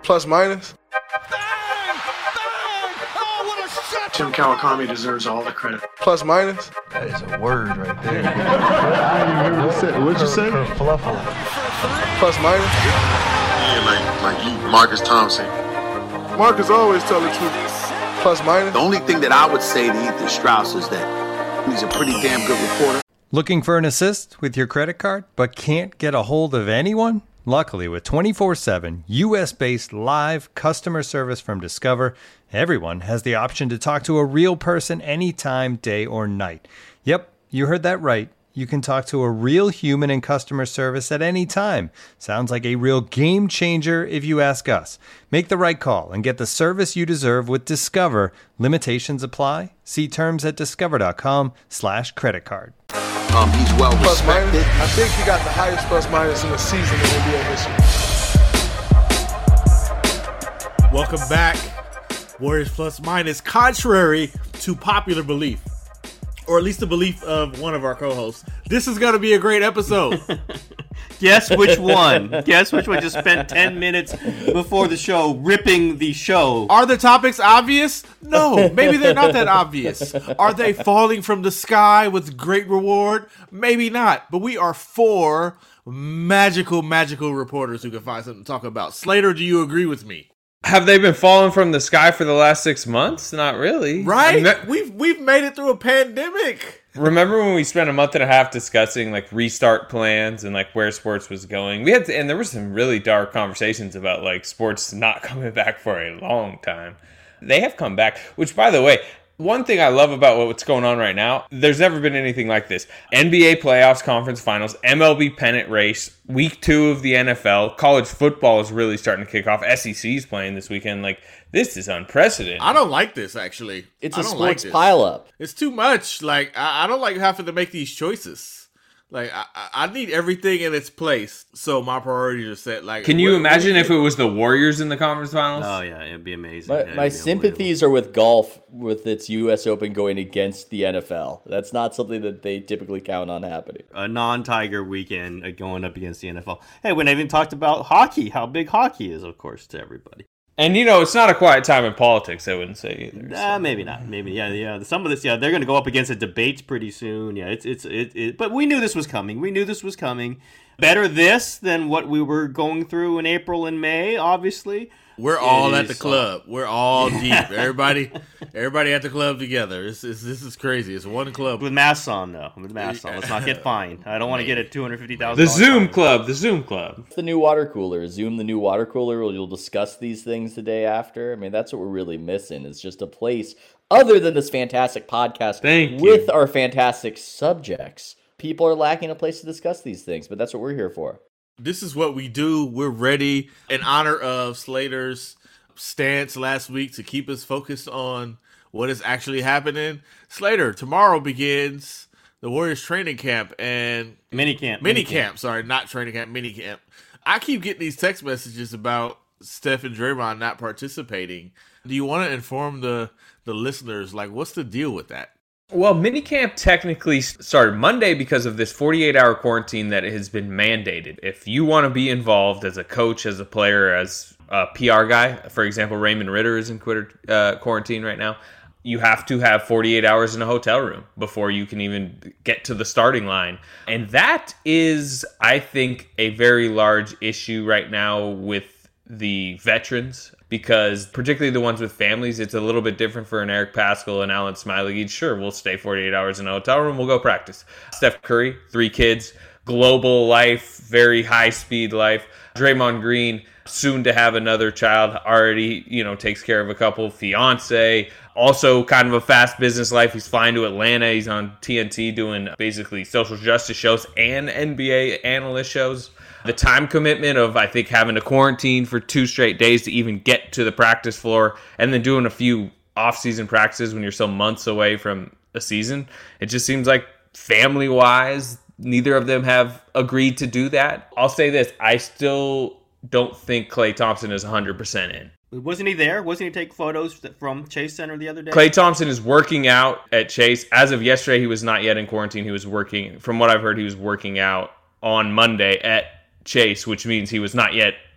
Plus minus. Oh, what a shot! Tim Kawakami deserves all the credit. Plus minus. That is a word right there. I didn't hear what you said. What'd you say? Plus minus. Yeah, like you, Marcus Thompson. Marcus always tell the truth. Plus minus. The only thing that I would say to Ethan Strauss is that he's a pretty damn good reporter. Looking for an assist with your credit card, but can't get a hold of anyone? Luckily, with 24/7 U.S.-based live customer service from Discover, everyone has the option to talk to a real person anytime, day or night. Yep, you heard that right. You can talk to a real human in customer service at any time. Sounds like a real game changer if you ask us. Make the right call and get the service you deserve with Discover. Limitations apply. See terms at discover.com/creditcard. He's well Plus minus. respected. I think he got the highest plus minus in the season in NBA history. Welcome back, Warriors Plus Minus. Contrary to popular belief, or at least the belief of one of our co-hosts, this is going to be a great episode. Guess which one? Guess which one just spent 10 minutes before the show ripping the show? Are the topics obvious? No, maybe they're not that obvious. Are they falling from the sky with great reward? Maybe not. But we are four magical reporters who can find something to talk about. Slater, do you agree with me? Have they been falling from the sky for the last 6 months? Not really. Right? We've made it through a pandemic. Remember when we spent a month and a half discussing like restart plans and like where sports was going? And there were some really dark conversations about like sports not coming back for a long time. They have come back, which by the way, one thing I love about what's going on right now, there's never been anything like this. NBA playoffs, conference finals, MLB pennant race, week 2 of the NFL, college football is really starting to kick off. SEC's playing this weekend. Like, this is unprecedented. I don't like this, actually. It's a sports pileup. It's too much. Like, I don't like having to make these choices. Like, I need everything in its place, so my priorities are set. Like, can you imagine if it was the Warriors in the conference finals? Oh yeah, it'd be amazing. My sympathies are with golf, with its U.S. Open going against the NFL. That's not something that they typically count on happening. A non-Tiger weekend going up against the NFL. Hey, we haven't even talked about hockey. How big hockey is, of course, to everybody. And, you know, it's not a quiet time in politics, I wouldn't say either. So. Maybe not. Maybe, yeah. Some of this, they're going to go up against the debates pretty soon. Yeah, but we knew this was coming. Better this than what we were going through in April and May, obviously. We're all at the club. We're all deep. Everybody at the club together. This is crazy. It's one club. With masks on, though. Let's not get fined. I don't want to get a $250,000. The Zoom Club. It's the new water cooler. Zoom, the new water cooler. You'll discuss these things the day after. I mean, that's what we're really missing. It's just a place other than this fantastic podcast with our fantastic subjects. People are lacking a place to discuss these things, but that's what we're here for. This is what we do. We're ready in honor of Slater's stance last week to keep us focused on what is actually happening. Slater, tomorrow begins the Warriors training camp and minicamp. Sorry, not training camp, minicamp. I keep getting these text messages about Steph and Draymond not participating. Do you want to inform the listeners, like, what's the deal with that? Well, minicamp technically started Monday because of this 48-hour quarantine that has been mandated. If you want to be involved as a coach, as a player, as a PR guy, for example, Raymond Ritter is in quarantine right now, you have to have 48 hours in a hotel room before you can even get to the starting line. And that is, I think, a very large issue right now with the veterans, because particularly the ones with families, it's a little bit different for an Eric Paschall and Alan Smiley. Sure, we'll stay 48 hours in a hotel room. We'll go practice. Steph Curry, 3 kids, global life, very high-speed life. Draymond Green, soon to have another child, already, takes care of a couple, fiance. Also kind of a fast business life. He's flying to Atlanta. He's on TNT doing basically social justice shows and NBA analyst shows. The time commitment of, I think, having to quarantine for 2 straight days to even get to the practice floor and then doing a few off-season practices when you're still months away from a season. It just seems like family-wise, neither of them have agreed to do that. I'll say this. I still don't think Klay Thompson is 100% in. Wasn't he there? Wasn't he take photos from Chase Center the other day? Klay Thompson is working out at Chase. As of yesterday, he was not yet in quarantine. He was working, from what I've heard, he was working out on Monday at Chase, which means he was not yet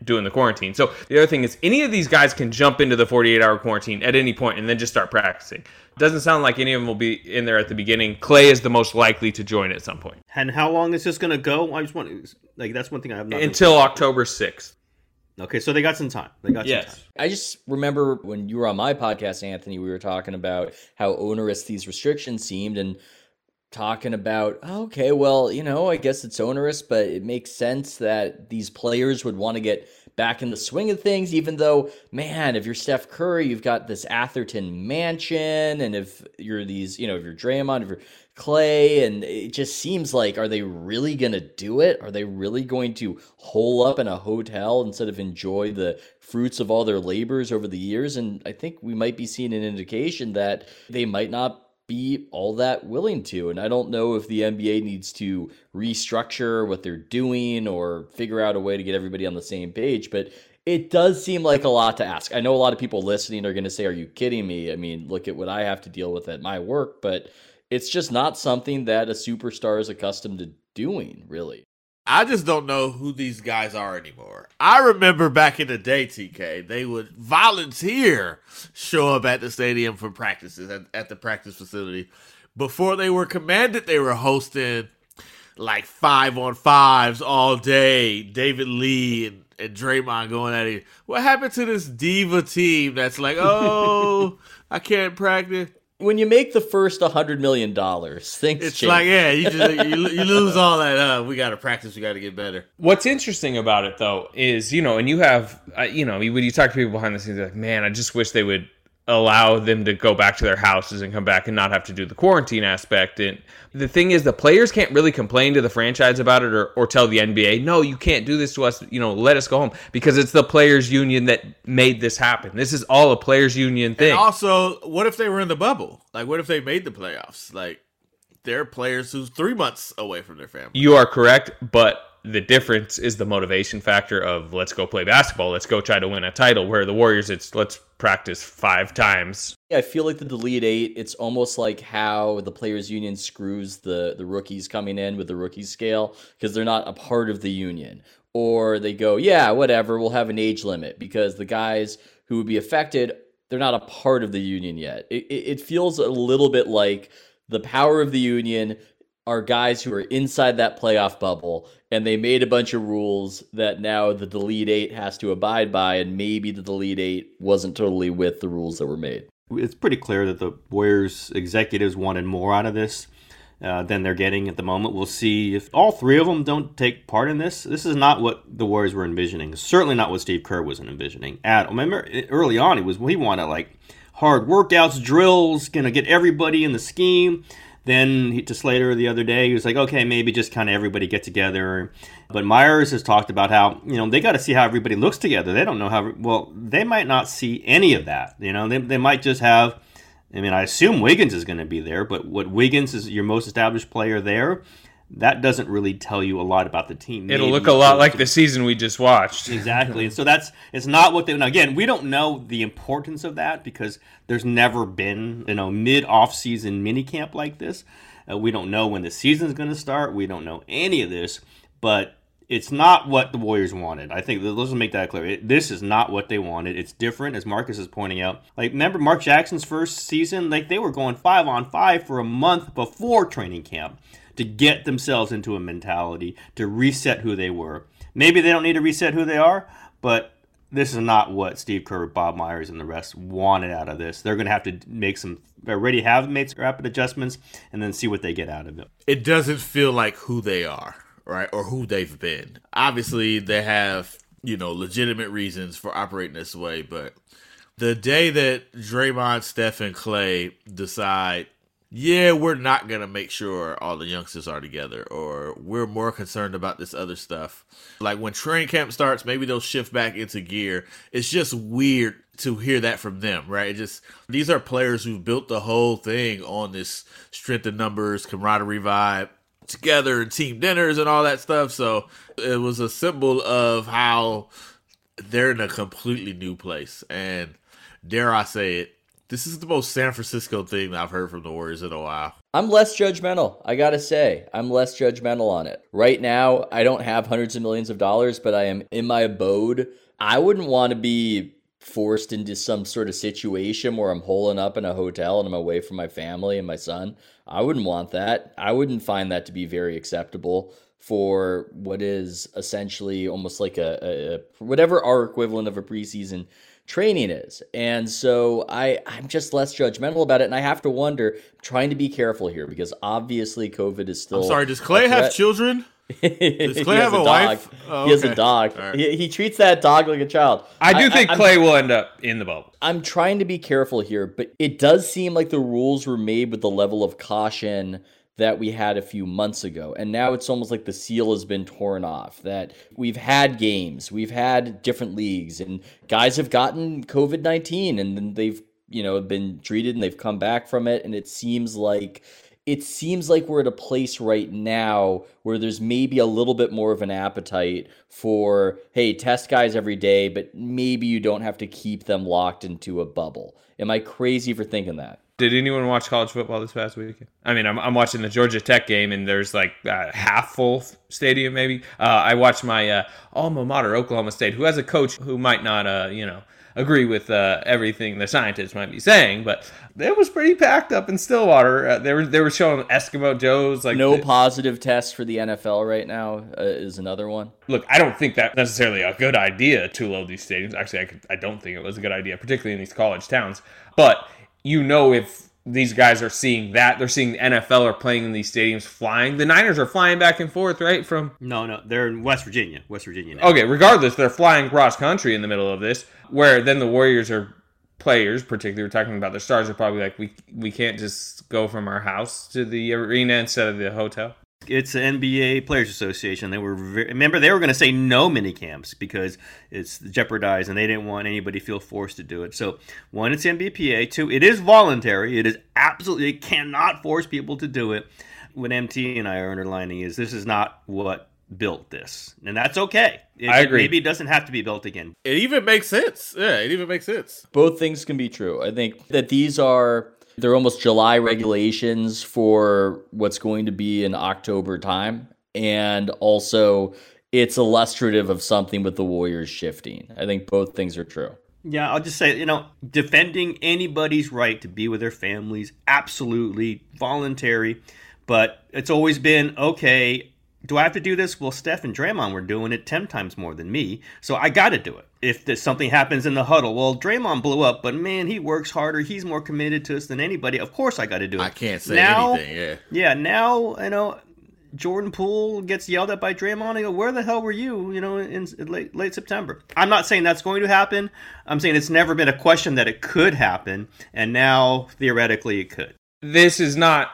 doing the quarantine. So the other thing is any of these guys can jump into the 48-hour quarantine at any point and then just start practicing. Doesn't sound like any of them will be in there at the beginning. Clay is the most likely to join at some point. And how long is this going to go? I just want that's one thing I have not until October 6th. Okay, so they got some time. Some time. I just remember when you were on my podcast, Anthony, we were talking about how onerous these restrictions seemed and talking about, okay, well, I guess it's onerous, but it makes sense that these players would want to get back in the swing of things, even though, man, if you're Steph Curry, you've got this Atherton mansion, and if you're if you're Draymond, if you're Clay, and it just seems like, are they really going to do it? Are they really going to hole up in a hotel instead of enjoy the fruits of all their labors over the years? And I think we might be seeing an indication that they might not be all that willing to. And I don't know if the NBA needs to restructure what they're doing or figure out a way to get everybody on the same page, but it does seem like a lot to ask. I know a lot of people listening are going to say, are you kidding me? I mean, look at what I have to deal with at my work, but it's just not something that a superstar is accustomed to doing, really. I just don't know who these guys are anymore. I remember back in the day, TK, they would volunteer show up at the stadium for practices at the practice facility. Before they were commanded, they were hosting like 5-on-5s all day. David Lee and Draymond going at it. What happened to this diva team that's like, oh, I can't practice? When you make the first $100 million, things it's change. Like, yeah, you lose all that. We got to practice. We got to get better. What's interesting about it, though, is, and you have, when you talk to people behind the scenes, they're like, man, I just wish they would allow them to go back to their houses and come back and not have to do the quarantine aspect. And the thing is, the players can't really complain to the franchise about it or tell the NBA, no, you can't do this to us, let us go home, because it's the players union that made this happen. This is all a players union thing. And also, what if they were in the bubble? Like, what if they made the playoffs? Like, there are players who's 3 months away from their family. You are correct, but the difference is the motivation factor of let's go play basketball, let's go try to win a title, where the Warriors, it's let's practice 5 times. I feel like the Delete 8, it's almost like how the Players Union screws the rookies coming in with the rookie scale, because they're not a part of the union. Or they go, yeah, whatever, we'll have an age limit, because the guys who would be affected, they're not a part of the union yet. It feels a little bit like the power of the union are guys who are inside that playoff bubble, and they made a bunch of rules that now the Delete 8 has to abide by, and maybe the Delete 8 wasn't totally with the rules that were made. It's pretty clear that the Warriors executives wanted more out of this than they're getting at the moment. We'll see if all 3 of them don't take part in this. This is not what the Warriors were envisioning. It's certainly not what Steve Kerr was envisioning. Remember, early on, he wanted like hard workouts, drills, gonna get everybody in the scheme. Then to Slater the other day, he was like, okay, maybe just kind of everybody get together. But Myers has talked about how, they got to see how everybody looks together. They don't know how, well, they might not see any of that. They might just have, I assume Wiggins is going to be there, but what Wiggins is your most established player there, that doesn't really tell you a lot about the team. It'll look a lot like the season we just watched. Exactly. So it's not what they, now again, we don't know the importance of that because there's never been, mid-off-season minicamp like this. We don't know when the season's going to start. We don't know any of this, but it's not what the Warriors wanted. I think, let's make that clear. This is not what they wanted. It's different, as Marcus is pointing out. Like, remember Mark Jackson's first season? Like, they were going 5-on-5 for a month before training camp to get themselves into a mentality, to reset who they were. Maybe they don't need to reset who they are, but this is not what Steve Kerr, Bob Myers, and the rest wanted out of this. They're going to have to make already have made some rapid adjustments, and then see what they get out of it. It doesn't feel like who they are, right, or who they've been. Obviously, they have, legitimate reasons for operating this way, but the day that Draymond, Steph, and Clay decide, yeah, we're not going to make sure all the youngsters are together, or we're more concerned about this other stuff. Like when training camp starts, maybe they'll shift back into gear. It's just weird to hear that from them, right? These are players who've built the whole thing on this strength in numbers, camaraderie vibe, together and team dinners and all that stuff. So it was a symbol of how they're in a completely new place. And dare I say it, This is the most San Francisco thing that I've heard from the Warriors in a while. I'm less judgmental. I gotta say, I'm less judgmental on it. Right now, I don't have hundreds of millions of dollars, but I am in my abode. I wouldn't want to be forced into some sort of situation where I'm holing up in a hotel and I'm away from my family and my son. I wouldn't want that. I wouldn't find that to be very acceptable for what is essentially almost like a whatever our equivalent of a preseason training is. And so I'm just less judgmental about it. And I have to wonder, I'm trying to be careful here because obviously COVID is still. I'm sorry, does Clay have children? Does Clay have a wife? He has a dog. Right. He treats that dog like a child. I do think Clay will end up in the bubble. I'm trying to be careful here, but it does seem like the rules were made with the level of caution that we had a few months ago. And now it's almost like the seal has been torn off, that we've had games, we've had different leagues, and guys have gotten COVID-19 and then they've, been treated and they've come back from it. And it seems like we're at a place right now where there's maybe a little bit more of an appetite for, hey, test guys every day, but maybe you don't have to keep them locked into a bubble. Am I crazy for thinking that? Did anyone watch college football this past weekend? I mean, I'm watching the Georgia Tech game, and there's like a half-full stadium maybe. I watched my alma mater, Oklahoma State, who has a coach who might not, agree with everything the scientists might be saying, but it was pretty packed up in Stillwater. They were showing Eskimo Joes. Like positive tests for the NFL right now is another one. Look, I don't think that's necessarily a good idea to load these stadiums. Actually, I don't think it was a good idea, particularly in these college towns. But if these guys are seeing that, they're seeing the NFL are playing in these stadiums flying. The Niners are flying back and forth, right? No, they're in West Virginia now. Okay, regardless, they're flying cross country in the middle of this, where then the Warriors are players, particularly we're talking about their stars, are probably like, we can't just go from our house to the arena instead of the hotel. It's the NBA Players Association. They were remember they were going to say no mini camps because it's jeopardized, and they didn't want anybody to feel forced to do it. So, one, it's NBPA. Two, it is voluntary. It cannot force people to do it. What MT and I are underlining is this is not what built this, and that's okay. I agree. Maybe it doesn't have to be built again. It even makes sense. Yeah, it even makes sense. Both things can be true. I think that they're almost July regulations for what's going to be an October time. And also, it's illustrative of something with the Warriors shifting. I think both things are true. Yeah, I'll just say, defending anybody's right to be with their families, absolutely voluntary. But it's always been, okay, do I have to do this? Well, Steph and Draymond were doing it 10 times more than me, so I got to do it. If something happens in the huddle, well, Draymond blew up, but man, he works harder. He's more committed to us than anybody. Of course I got to do it. I can't say anything, yeah. Yeah, now, Jordan Poole gets yelled at by Draymond. I go, where the hell were you, in late September? I'm not saying that's going to happen. I'm saying it's never been a question that it could happen, and now, theoretically, it could. This is not...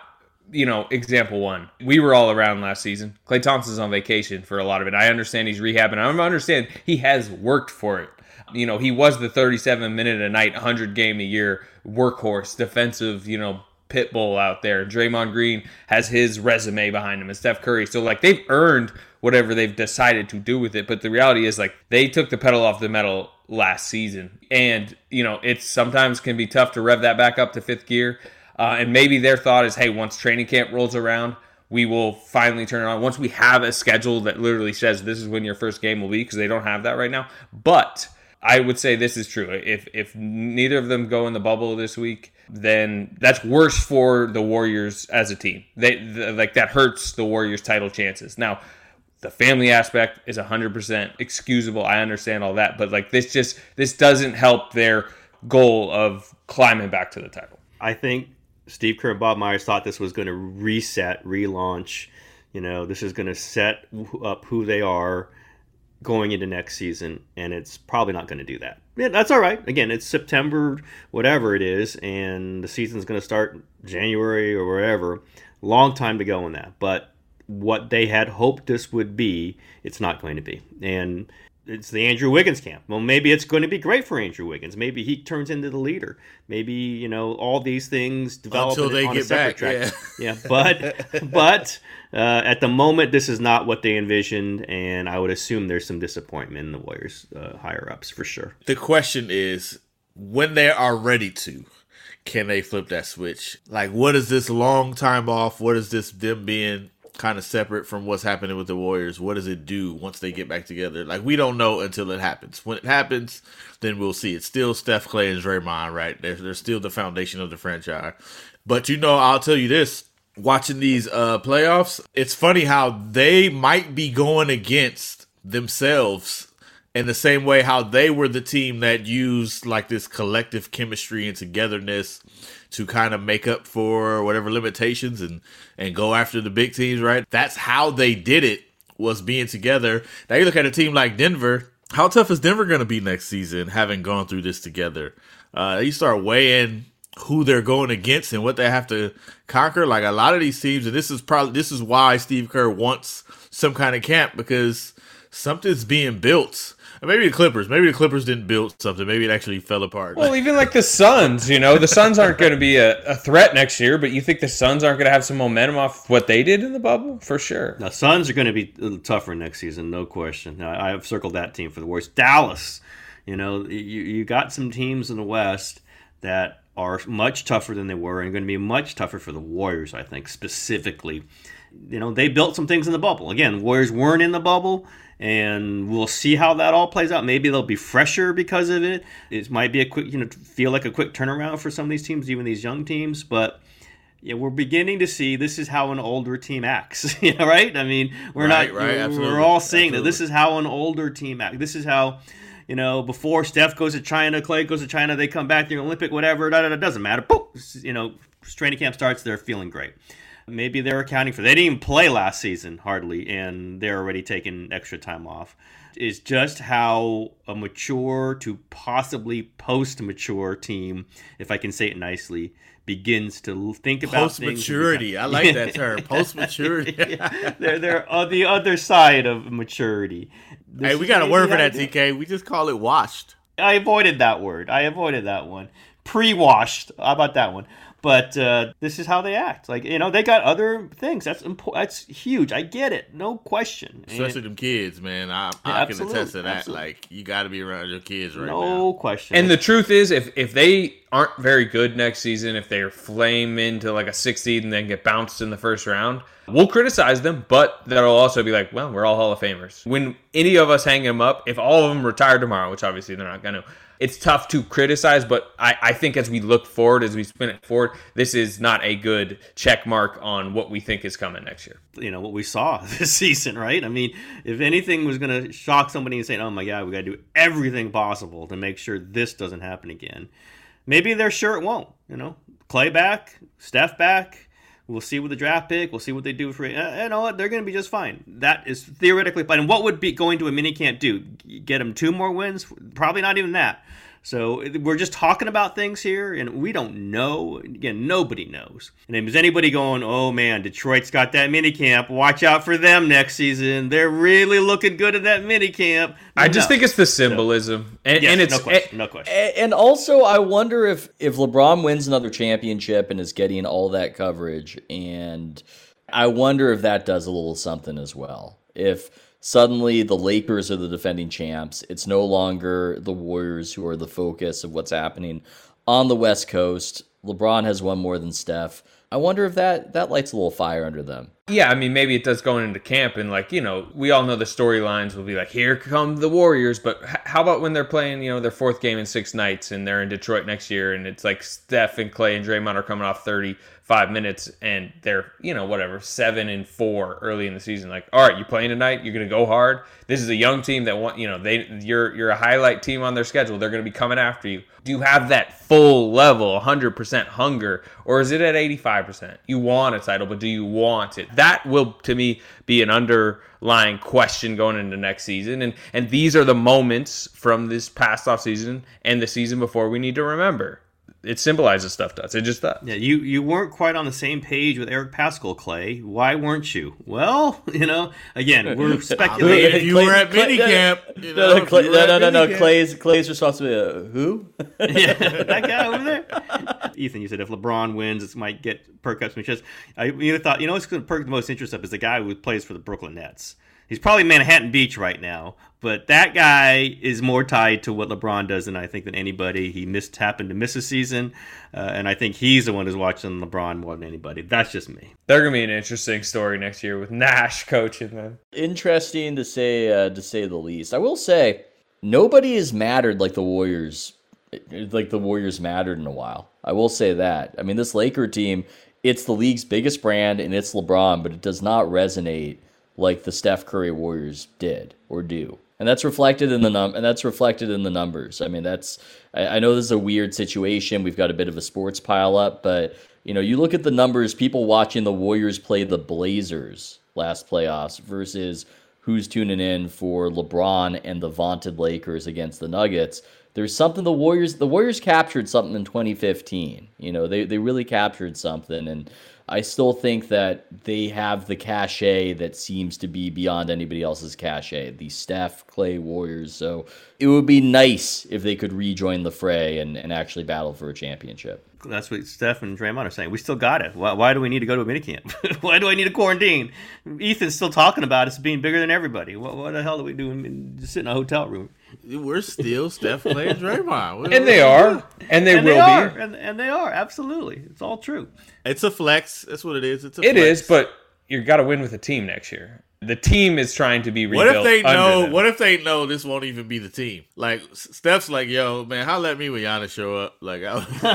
example one. We were all around last season. Klay Thompson's on vacation for a lot of it. I understand he's rehabbing. I understand he has worked for it. He was the 37-minute-a-night, 100-game-a-year workhorse, defensive, pit bull out there. Draymond Green has his resume behind him, and Steph Curry. So, they've earned whatever they've decided to do with it. But the reality is, they took the pedal off the metal last season. And, it sometimes can be tough to rev that back up to fifth gear. And maybe their thought is, hey, once training camp rolls around, we will finally turn it on. Once we have a schedule that literally says this is when your first game will be, because they don't have that right now. But I would say this is true. If neither of them go in the bubble this week, then that's worse for the Warriors as a team. That hurts the Warriors' title chances. Now, the family aspect is 100% excusable. I understand all that. But this doesn't help their goal of climbing back to the title. I think Steve Kerr and Bob Myers thought this was going to reset, relaunch. This is going to set up who they are going into next season, and it's probably not going to do that. Yeah, that's all right. Again, it's September, whatever it is, and the season's going to start January or wherever. Long time to go in that. But what they had hoped this would be, it's not going to be. And it's the Andrew Wiggins camp. Well, maybe it's going to be great for Andrew Wiggins. Maybe he turns into the leader. Maybe, all these things develop until they on get a separate back. track. Yeah. But at the moment, this is not what they envisioned, and I would assume there's some disappointment in the Warriors higher ups for sure. The question is, when they are ready to, can they flip that switch? Like, what is this long time off? What is this them being kind of separate from what's happening with the Warriors? What does it do once they get back together? Like, we don't know until it happens. When it happens, then we'll see. It's still Steph, Clay, and Draymond, right? They're still the foundation of the franchise. But, I'll tell you this. Watching these playoffs, it's funny how they might be going against themselves in the same way how they were the team that used like this collective chemistry and togetherness to kind of make up for whatever limitations and go after the big teams, right? That's how they did it, was being together. Now you look at a team like Denver. How tough is Denver going to be next season, having gone through this together? You start weighing who they're going against and what they have to conquer. Like a lot of these teams, and this is why Steve Kerr wants some kind of camp, because something's being built. Maybe the Clippers didn't build something. Maybe it actually fell apart. Well, even like the Suns, the Suns aren't going to be a threat next year, but you think the Suns aren't going to have some momentum off what they did in the bubble? For sure. Now, Suns are going to be a little tougher next season, no question. Now, I have circled that team for the Warriors. Dallas, you got some teams in the West that are much tougher than they were and going to be much tougher for the Warriors, I think, specifically. They built some things in the bubble. Again, Warriors weren't in the bubble, and we'll see how that all plays out. Maybe they'll be fresher because of it. It might be a quick, feel like a quick turnaround for some of these teams, even these young teams. But we're beginning to see this is how an older team acts, right? I mean, we're all seeing that this is how an older team acts. This is how, before Steph goes to China, Clay goes to China, they come back, they're Olympic, whatever, doesn't matter. Boom, training camp starts, they're feeling great. Maybe they're accounting for, they didn't even play last season hardly, and they're already taking extra time off. It's just how a mature to possibly post-mature team, if I can say it nicely, begins to think about post-maturity. I like that term, post-maturity. They're on the other side of maturity. Hey, we got a word for that, TK. We just call it washed. I avoided that word. That one. Pre-washed. How about that one? But this is how they act. Like, they got other things. That's huge. I get it. No question. Especially them kids, man. I can attest to that. Absolutely. Like, you got to be around your kids right now. No question. And the truth is, if they aren't very good next season, if they flame into like a 6th seed and then get bounced in the first round, we'll criticize them, but that'll also be like, well, we're all Hall of Famers. When any of us hang them up, if all of them retire tomorrow, which obviously they're not going to, it's tough to criticize, but I think as we look forward, as we spin it forward, this is not a good check mark on what we think is coming next year. What we saw this season, right? I mean, if anything was going to shock somebody and say, oh my God, we got to do everything possible to make sure this doesn't happen again. Maybe they're sure it won't. Clay back, Steph back. We'll see with the draft pick. We'll see what they do for it. What? They're going to be just fine. That is theoretically fine. And what would be going to a mini camp do? Get them 2 more wins? Probably not even that. So we're just talking about things here, and we don't know. Again, nobody knows. And if there's anybody going, oh man, Detroit's got that mini camp. Watch out for them next season. They're really looking good at that mini camp. I just think it's the symbolism, and it's no question. And also, I wonder if LeBron wins another championship and is getting all that coverage, and I wonder if that does a little something as well. If suddenly the Lakers are the defending champs, it's no longer the Warriors who are the focus of what's happening on the West Coast. LeBron has won more than Steph. I wonder if that lights a little fire under them. Yeah, I mean, maybe it does going into camp, and we all know the storylines will be like, here come the Warriors, but how about when they're playing, their 4th game in 6 nights, and they're in Detroit next year, and it's like Steph and Clay and Draymond are coming off 35 minutes, and they're, 7-4 early in the season. Like, all right, you playing tonight? You're going to go hard? This is a young team that want, you're a highlight team on their schedule. They're going to be coming after you. Do you have that full level, 100% hunger, or is it at 85%? You want a title, but do you want it? That will, to me, be an underlying question going into next season. And these are the moments from this past offseason and the season before we need to remember. It symbolizes stuff to us. It just does. Yeah, you weren't quite on the same page with Eric Paschall, Clay. Why weren't you? Well, again, we're speculating. If you were at minicamp, no. Clay's responsibility. Who? Yeah, that guy over there. Ethan, you said if LeBron wins, it might perk up some interest. I thought, what's going to perk the most interest up is the guy who plays for the Brooklyn Nets. He's probably Manhattan Beach right now, But that guy is more tied to what LeBron does than I think than anybody. He happened to miss a season, and I think he's the one who's watching LeBron more than anybody. That's just me. They're gonna be an interesting story next year with Nash coaching them. Interesting to say the least. I will say nobody has mattered like the Warriors mattered in a while. I will say that. I mean, this Laker team, it's the league's biggest brand and it's LeBron, but it does not resonate like the Steph Curry Warriors did or do. And that's reflected in the numbers. I mean, I know this is a weird situation. We've got a bit of a sports pile up, but you look at the numbers, people watching the Warriors play the Blazers last playoffs versus who's tuning in for LeBron and the vaunted Lakers against the Nuggets. There's something the Warriors captured something in 2015. They really captured something, and I still think that they have the cachet that seems to be beyond anybody else's cachet, the Steph, Clay Warriors. So it would be nice if they could rejoin the fray and actually battle for a championship. That's what Steph and Draymond are saying. We still got it. Why do we need to go to a minicamp? Why do I need a quarantine? Ethan's still talking about us being bigger than everybody. What the hell do we do? Just sit in a hotel room. We're still Steph, Clay, and Draymond. And they are. And they will be. And they are. Absolutely. It's all true. It's a flex. That's what it is. It is, but you got to win with a team next year. The team is trying to be rebuilt. What if they know this won't even be the team? Like Steph's like, yo, man, holla at me when Giannis show up. Like,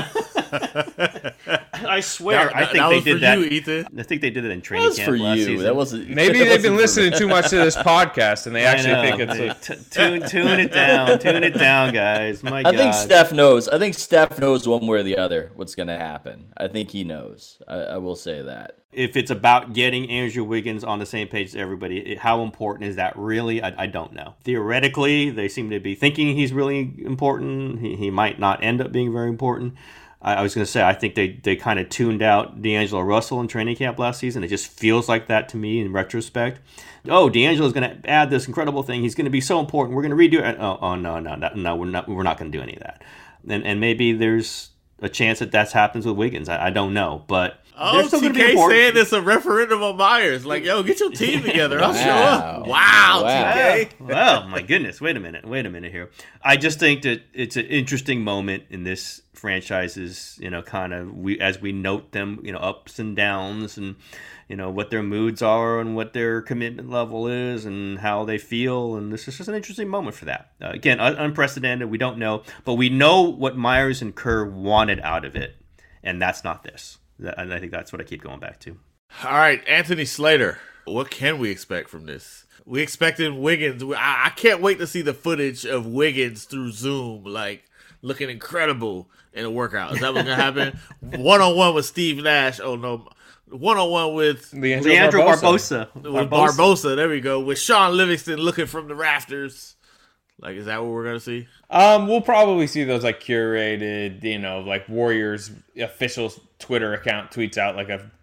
I swear, I think they did that. I think they did it in training camp last season. That wasn't. Maybe they've been listening too much to this podcast, and they actually think it's tune it down, guys. My God. I think Steph knows. I think Steph knows one way or the other what's going to happen. I think he knows. I will say that. If it's about getting Andrew Wiggins on the same page as everybody, how important is that really? I don't know. Theoretically, they seem to be thinking he's really important. He might not end up being very important. I was going to say, I think they kind of tuned out D'Angelo Russell in training camp last season. It just feels like that to me in retrospect. Oh, D'Angelo's going to add this incredible thing. He's going to be so important. We're going to redo it. Oh no, we're not going to do any of that. And maybe there's a chance that happens with Wiggins. I don't know, but they're still going to be important. saying it's a referendum on Myers. Like, yo, get your team together. I'll show up. Wow, TK. Well, my goodness. Wait a minute here. I just think that it's an interesting moment in this franchise's, kind of, as we note them, ups and downs and, what their moods are and what their commitment level is and how they feel. And this is just an interesting moment for that. Again, unprecedented. We don't know. But we know what Myers and Kerr wanted out of it. And that's not this. And I think that's what I keep going back to. All right, Anthony Slater. What can we expect from this? We expected Wiggins. I can't wait to see the footage of Wiggins through Zoom, like looking incredible in a workout. Is that what's going to happen? One-on-one with Steve Nash. Oh, no. One-on-one with Leandro Barbosa. With Barbosa. There we go. With Sean Livingston looking from the rafters. Like, is that what we're going to see? We'll probably see those, like, curated, like Warriors official Twitter account tweets out, like, a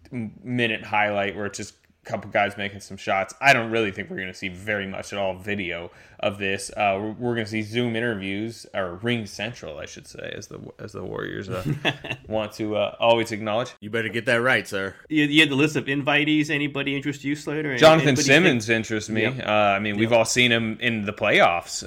minute highlight where it's just a couple guys making some shots. I don't really think we're going to see very much at all video of this. We're going to see Zoom interviews, or Ring Central, I should say, as the Warriors want to always acknowledge. You better get that right, sir. You had the list of invitees. Anybody interest you, Slater? Jonathan Simmons interests me. Yep. We've all seen him in the playoffs.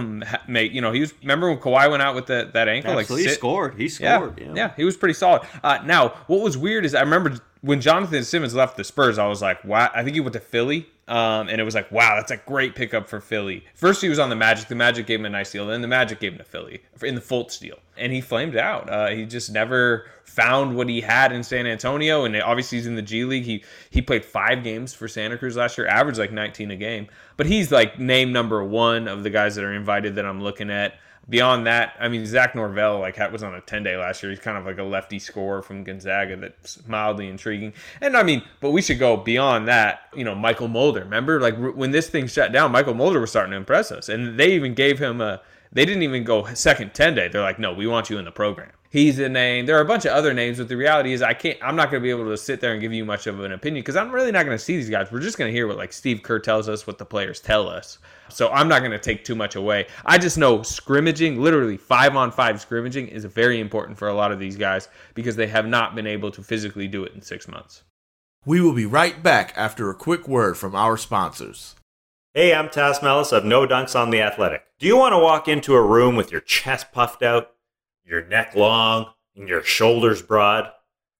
He was. Remember when Kawhi went out with that ankle? Absolutely. He scored. Yeah, he was pretty solid. Now, what was weird is I remember when Jonathan Simmons left the Spurs, I was like, wow. I think he went to Philly. And it was like, wow, that's a great pickup for Philly. First, he was on the Magic. The Magic gave him a nice deal. Then the Magic gave him to Philly in the Fultz deal. And he flamed out. He just never found what he had in San Antonio. And obviously, he's in the G League. He played 5 games for Santa Cruz last year, averaged like 19 a game. But he's like name number 1 of the guys that are invited that I'm looking at. Beyond that, Zach Norvell was on a 10-day last year. He's kind of like a lefty scorer from Gonzaga that's mildly intriguing. And but we should go beyond that. Michael Mulder. Remember, like when this thing shut down, Michael Mulder was starting to impress us. And they even gave him they didn't even go second 10-day. They're like, no, we want you in the program. He's a name. There are a bunch of other names, but the reality is I'm not going to be able to sit there and give you much of an opinion because I'm really not going to see these guys. We're just going to hear what like Steve Kerr tells us, what the players tell us. So I'm not going to take too much away. I just know scrimmaging, literally 5-on-5 scrimmaging is very important for a lot of these guys because they have not been able to physically do it in 6 months. We will be right back after a quick word from our sponsors. Hey, I'm Taz Mellis of No Dunks on the Athletic. Do you want to walk into a room with your chest puffed out, your neck long, and your shoulders broad?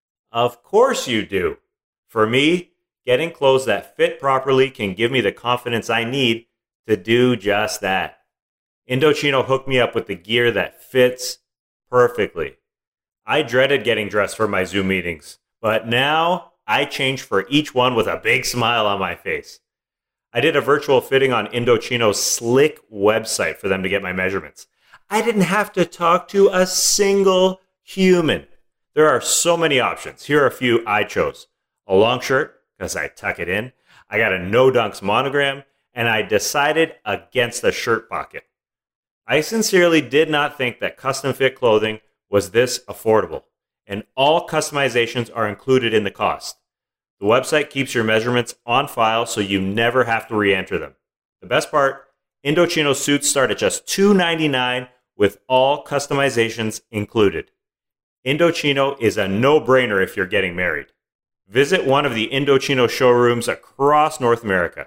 Of course you do. For me, getting clothes that fit properly can give me the confidence I need to do just that. Indochino hooked me up with the gear that fits perfectly. I dreaded getting dressed for my Zoom meetings, but now I change for each one with a big smile on my face. I did a virtual fitting on Indochino's slick website for them to get my measurements. I didn't have to talk to a single human. There are so many options. Here are a few I chose. A long shirt, because I tuck it in. I got a No Dunks monogram, and I decided against the shirt pocket. I sincerely did not think that custom fit clothing was this affordable, and all customizations are included in the cost. The website keeps your measurements on file so you never have to re-enter them. The best part, Indochino suits start at just $2.99 with all customizations included. Indochino is a no-brainer if you're getting married. Visit one of the Indochino showrooms across North America,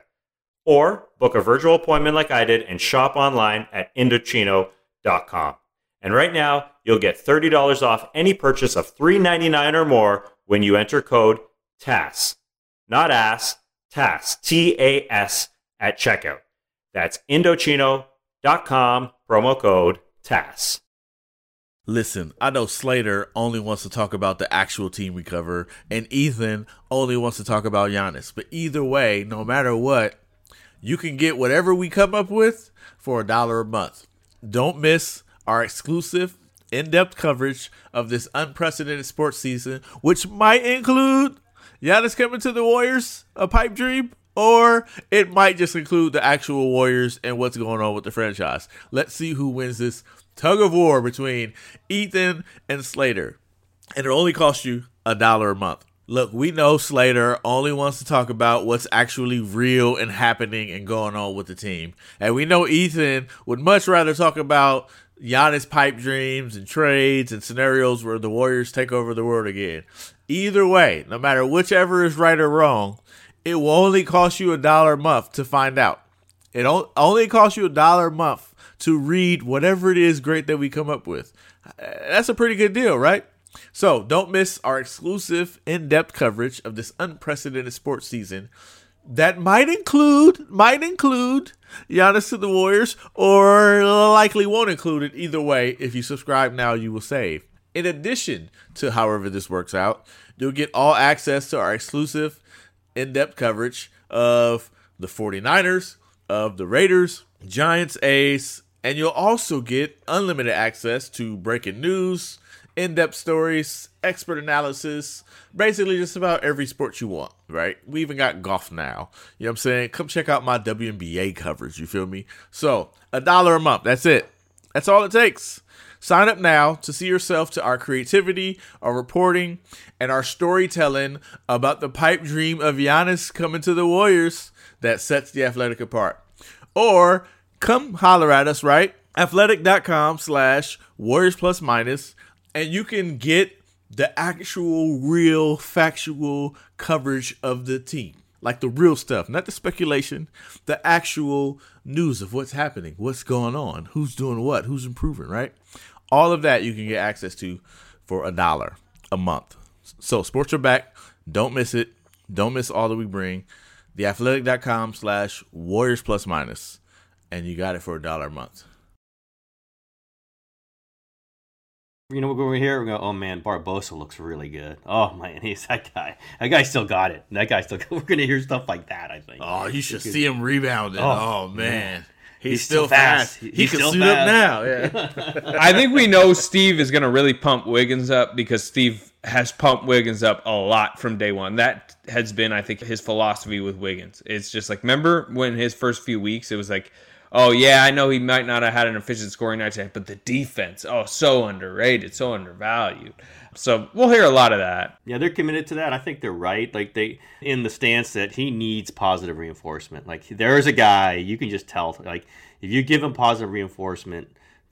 or book a virtual appointment like I did and shop online at Indochino.com. And right now, you'll get $30 off any purchase of $3.99 or more when you enter code TAS. Not ass, TAS, T-A-S at checkout. That's Indochino.com, promo code TAS. Listen, I know Slater only wants to talk about the actual team we cover, and Ethan only wants to talk about Giannis. But either way, no matter what, you can get whatever we come up with for $1 a month. Don't miss our exclusive, in-depth coverage of this unprecedented sports season, which might include Giannis coming to the Warriors, a pipe dream, or it might just include the actual Warriors and what's going on with the franchise. Let's see who wins this tug of war between Ethan and Slater. And it only costs you $1 a month. Look, we know Slater only wants to talk about what's actually real and happening and going on with the team. And we know Ethan would much rather talk about Giannis pipe dreams and trades and scenarios where the Warriors take over the world again. Either way, no matter whichever is right or wrong, it will only cost you $1 a month to find out. It only costs you $1 a month to read whatever it is great that we come up with. That's a pretty good deal, right? So don't miss our exclusive in-depth coverage of this unprecedented sports season that might include Giannis to the Warriors, or likely won't include it. Either way, if you subscribe now, you will save. In addition to however this works out, you'll get all access to our exclusive in-depth coverage of the 49ers, of the Raiders, Giants, A's, and you'll also get unlimited access to breaking news, in-depth stories, expert analysis, basically just about every sport you want, right? We even got golf now. You know what I'm saying? Come check out my WNBA coverage, you feel me? So, $1 a month, that's it. That's all it takes. Sign up now to see yourself to our creativity, our reporting, and our storytelling about the pipe dream of Giannis coming to the Warriors that sets the Athletic apart. Or come holler at us, right? Athletic.com/Warriors plus minus, and you can get the actual, real, factual coverage of the team. Like the real stuff, not the speculation, the actual news of what's happening, what's going on, who's doing what, who's improving, right? All of that you can get access to for $1 a month. So sports are back. Don't miss it. Don't miss all that we bring. Theathletic.com/Warriors plus minus. And you got it for $1 a month. You know, we're going here. We go, oh man, Barbosa looks really good. Oh man, he's that guy. That guy still got it. We're going to hear stuff like that, I think. Oh, you should see him rebounding. Oh man. He's still fast. He can suit up now. Yeah. I think we know Steve is going to really pump Wiggins up because Steve has pumped Wiggins up a lot from day one. That has been, I think, his philosophy with Wiggins. It's just like, remember when his first few weeks, it was like, oh, yeah, I know he might not have had an efficient scoring night today, but the defense, so underrated, so undervalued. So we'll hear a lot of that. Yeah, they're committed to that. I think they're right. Like they in the stance that he needs positive reinforcement. Like there's a guy you can just tell. Like if you give him positive reinforcement,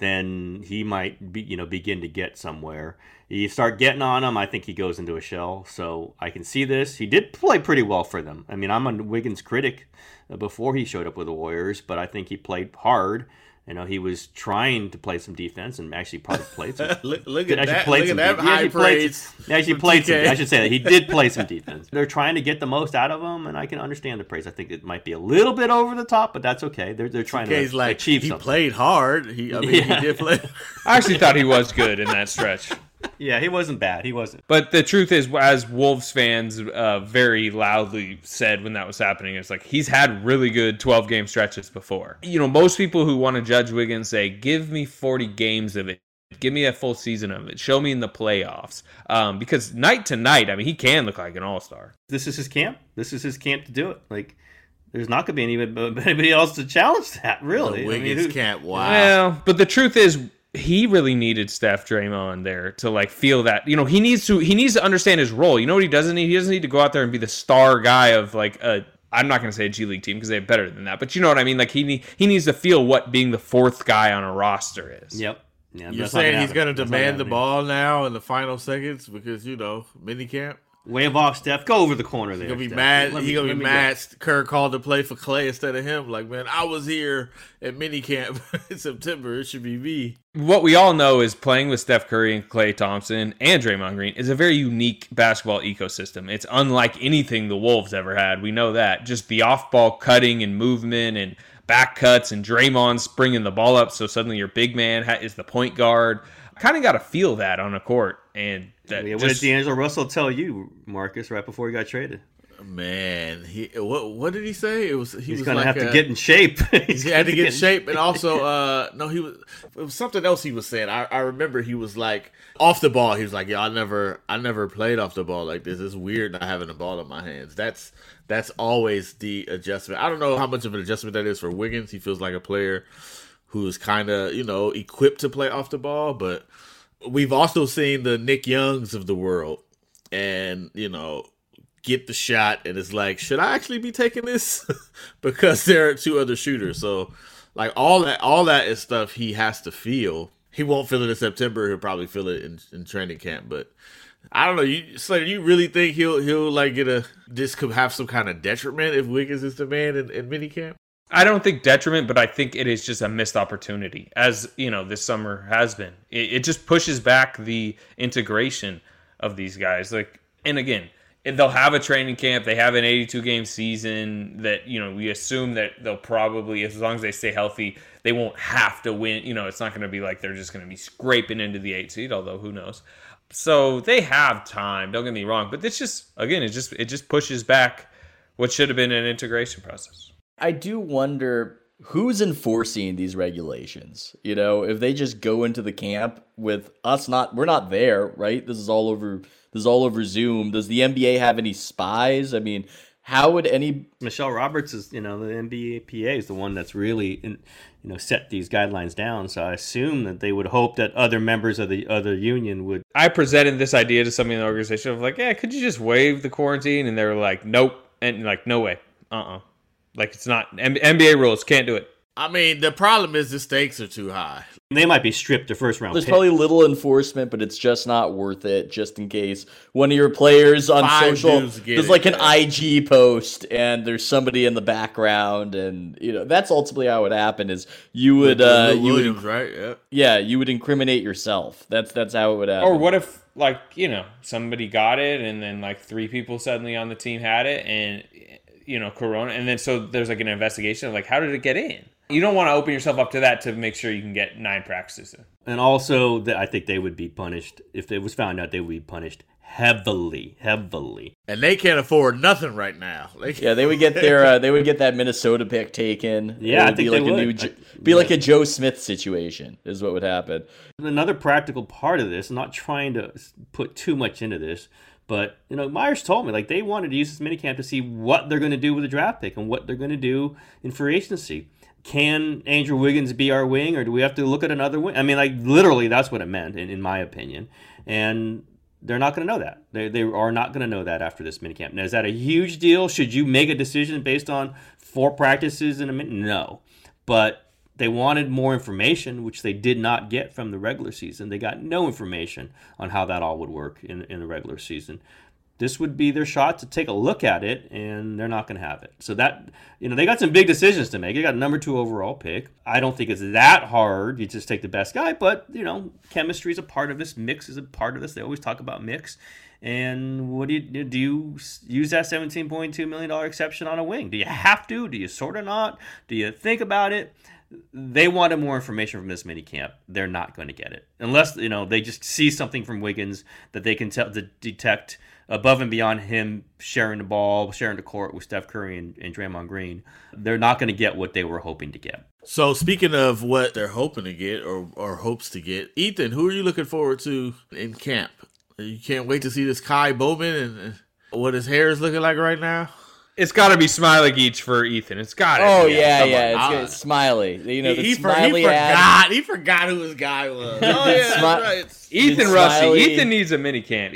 then he might begin to get somewhere. You start getting on him, I think he goes into a shell. So I can see this. He did play pretty well for them. I mean, I'm a Wiggins critic before he showed up with the Warriors, but I think he played hard. He was trying to play some defense and actually probably played some. look at that high praise. He actually played some. I should say that he did play some defense. They're trying to get the most out of him, and I can understand the praise. I think it might be a little bit over the top, but that's okay. They're trying to achieve something. He played hard. He did play. I actually thought he was good in that stretch. Yeah, he wasn't bad. He wasn't. But the truth is, as Wolves fans very loudly said when that was happening, it's like he's had really good 12-game stretches before. Most people who want to judge Wiggins say, give me 40 games of it. Give me a full season of it. Show me in the playoffs. Because night to night, I mean, he can look like an all-star. This is his camp. This is his camp to do it. Like, there's not going to be anybody else to challenge that, really. The Wiggins camp, wow. Well, but the truth is, he really needed Steph, Draymond there to feel that. He needs to understand his role. You know what he doesn't need? He doesn't need to go out there and be the star guy of I'm not going to say a G League team because they have better than that, but you know what I mean? He needs to feel what being the fourth guy on a roster is. Yep. Yeah, you're saying he's going to demand the ball now in the final seconds because minicamp. Wave off, Steph. Go over the corner there. He's going to be mad. He's going to be mad. Kerr called to play for Clay instead of him. Like, man, I was here at minicamp in September. It should be me. What we all know is playing with Steph Curry and Klay Thompson and Draymond Green is a very unique basketball ecosystem. It's unlike anything the Wolves ever had. We know that. Just the off-ball cutting and movement and back cuts and Draymond springing the ball up so suddenly your big man is the point guard. I kind of got to feel that on a court. And what did D'Angelo Russell tell you, Marcus, right before he got traded? Man, what did he say? He's going to have to get in shape. He had to get in shape, and also it was something else he was saying. I remember he was like off the ball. He was like, "Yeah, I never played off the ball like this. It's weird not having the ball in my hands." That's always the adjustment. I don't know how much of an adjustment that is for Wiggins. He feels like a player who's kind of equipped to play off the ball, but we've also seen the Nick Youngs of the world, and get the shot, and it's like, should I actually be taking this? Because there are two other shooters. So, all that is stuff he has to feel. He won't feel it in September. He'll probably feel it in training camp. But I don't know. Slater, you really think he'll this could have some kind of detriment if Wiggins is the man in minicamp? I don't think detriment, but I think it is just a missed opportunity, as this summer has been. It just pushes back the integration of these guys. And again, they'll have a training camp. They have an 82-game season that, we assume that they'll probably, as long as they stay healthy, they won't have to win. It's not going to be like they're just going to be scraping into the 8 seed, although who knows. So they have time. Don't get me wrong. But it's just, again, it just pushes back what should have been an integration process. I do wonder who's enforcing these regulations. If they just go into the camp with us we're not there, right? This is all over Zoom. Does the NBA have any spies? I mean, how would Michelle Roberts is, the NBAPA is the one that's really, set these guidelines down. So I assume that they would hope that other members of the other union would. I presented this idea to somebody in the organization of could you just waive the quarantine? And they were like, nope. And no way. It's not NBA rules. Can't do it. I mean, the problem is the stakes are too high. They might be stripped the first round. There's probably little enforcement, but it's just not worth it, just in case one of your players on social does an IG post and there's somebody in the background, and that's ultimately how it would happen. Is you would right? Yeah, you would incriminate yourself. That's how it would happen. Or what if somebody got it and then 3 people suddenly on the team had it and Corona, and then so there's an investigation of how did it get in? You don't want to open yourself up to that to make sure you can get 9 practices in. And also, I think they would be punished if it was found out. They would be punished heavily. And they can't afford nothing right now. They would get they would get that Minnesota pick taken. Yeah, I think they would. Be like a Joe Smith situation is what would happen. Another practical part of this, I'm not trying to put too much into this, but Myers told me they wanted to use this minicamp to see what they're going to do with the draft pick and what they're going to do in free agency. Can Andrew Wiggins be our wing, or do we have to look at another wing? I mean, literally, that's what it meant, in my opinion. And they're not going to know that. They are not going to know that after this minicamp. Now, is that a huge deal? Should you make a decision based on 4 practices in a minute? No. But They wanted more information, which they did not get from the regular season. They got no information on how that all would work in the regular season. This would be their shot to take a look at it, and they're not going to have it. So that, they got some big decisions to make. They got number 2 overall pick. I don't think it's that hard. You just take the best guy, but, chemistry is a part of this. Mix is a part of this. They always talk about mix. And what do you use that $17.2 million exception on a wing? Do you have to? Do you sort of not? Do you think about it? They wanted more information from this minicamp. They're not going to get it unless they just see something from Wiggins that they can detect above and beyond him sharing the ball, sharing the court with Steph Curry and Draymond Green. They're not going to get what they were hoping to get. So speaking of what they're hoping to get or hopes to get, Ethan, who are you looking forward to in camp? You can't wait to see this Kai Bowman and what his hair is looking like right now. It's got to be Smiley Geach for Ethan. It's got to. Oh, yeah. It's Smiley. The Smiley ad. He forgot who his guy was. Oh, yeah, that's right. Ethan Rusty. Ethan needs a mini camp.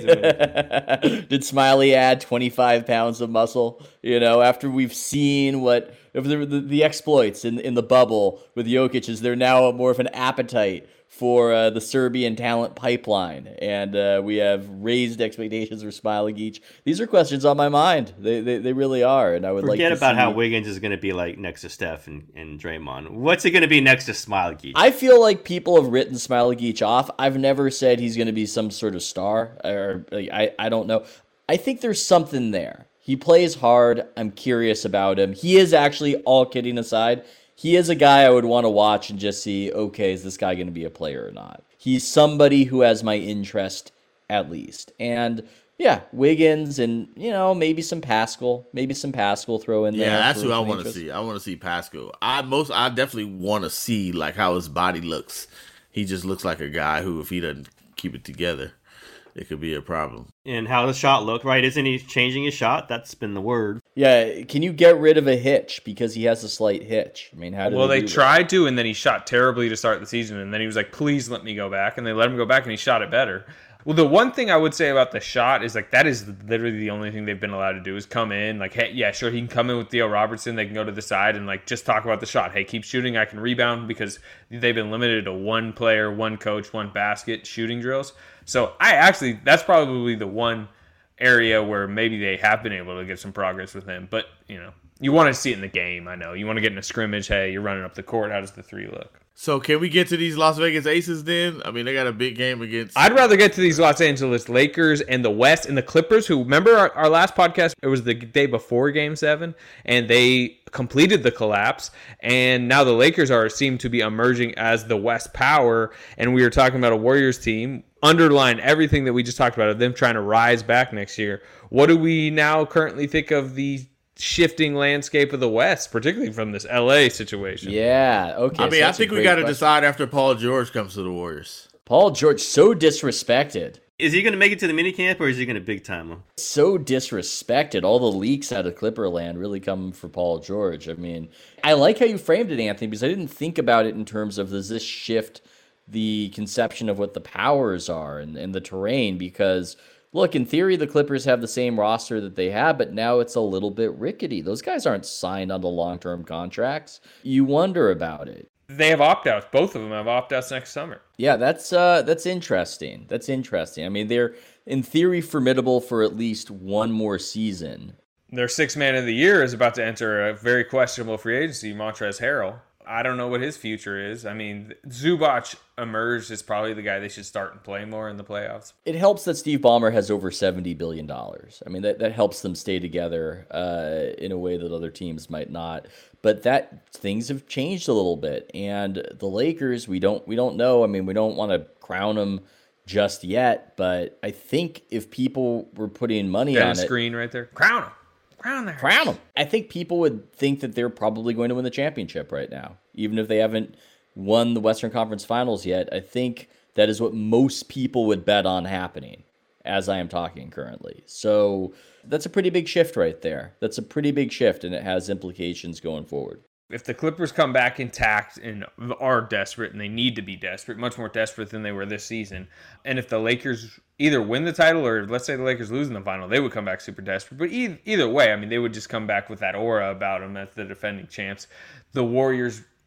Did Smiley add 25 pounds of muscle? After we've seen what if the exploits in the bubble with Jokic, is there now more of an appetite for the Serbian talent pipeline, and we have raised expectations for Smiley Geach. These are questions on my mind. They really are, and I would forget about how Wiggins is going to be like next to Steph and Draymond. What's it going to be next to Smiley Geach? I feel like people have written Smiley Geach off. I've never said he's going to be some sort of star, or I don't know. I think there's something there. He plays hard. I'm curious about him. He is actually, all kidding aside, he is a guy I would want to watch and just see, okay, is this guy going to be a player or not? He's somebody who has my interest, at least. And, yeah, Wiggins and, maybe some Pascal. Maybe some Pascal throw in there. Yeah, that's who I want to see. I want to see Pascal. I definitely want to see, how his body looks. He just looks like a guy who, if he doesn't keep it together, it could be a problem. And how the shot look, right? Isn't he changing his shot? That's been the word. Yeah, can you get rid of a hitch? Because he has a slight hitch. I mean, how do they tried to, and then he shot terribly to start the season, and then he was like, please let me go back, and they let him go back, and he shot it better. Well, the one thing I would say about the shot is, that is literally the only thing they've been allowed to do is come in. Hey, yeah, sure, he can come in with Theo Robertson. They can go to the side and, just talk about the shot. Hey, keep shooting. I can rebound, because they've been limited to one player, one coach, one basket shooting drills. So that's probably the one area where maybe they have been able to get some progress with him. But, you want to see it in the game, I know. You want to get in a scrimmage. Hey, you're running up the court. How does the 3 look? So can we get to these Las Vegas Aces then? I mean, they got a big game against... I'd rather get to these Los Angeles Lakers and the West and the Clippers, who, remember our last podcast? It was the day before Game 7, and they completed the collapse, and now the Lakers seem to be emerging as the West power, and we were talking about a Warriors team. Underline everything that we just talked about, of them trying to rise back next year. What do we now currently think of the shifting landscape of the West, particularly from this LA situation? Yeah, okay. I mean, I think we got to decide after Paul George comes to the Warriors. Paul George, so disrespected. Is he going to make it to the minicamp, or is he going to big time him? So disrespected. All the leaks out of Clipperland really come for Paul George. I mean, I like how you framed it, Anthony, because I didn't think about it in terms of, does this shift the conception of what the powers are and the terrain? Because look, in theory, the Clippers have the same roster that they have, but now it's a little bit rickety. Those guys aren't signed onto long-term contracts. You wonder about it. They have opt-outs. Both of them have opt-outs next summer. Yeah, that's interesting. That's interesting. I mean, they're, in theory, formidable for at least one more season. Their 6th man of the year is about to enter a very questionable free agency, Montrezl Harrell. I don't know what his future is. I mean, Zubac emerged as probably the guy they should start and play more in the playoffs. It helps that Steve Ballmer has over $70 billion. I mean, that helps them stay together in a way that other teams might not. But things have changed a little bit. And the Lakers, we don't know. I mean, we don't want to crown them just yet. But I think if people were putting money on it. Screen right there. Crown them. Crown them. I think people would think that they're probably going to win the championship right now, even if they haven't won the Western Conference Finals yet. I think that is what most people would bet on happening as I am talking currently. So that's a pretty big shift right there. That's a pretty big shift, and it has implications going forward. If the Clippers come back intact and are desperate, and they need to be desperate, much more desperate than they were this season, and if the Lakers either win the title or let's say the Lakers lose in the final, they would come back super desperate. But either way, I mean, they would just come back with that aura about them as the defending champs. The Warriors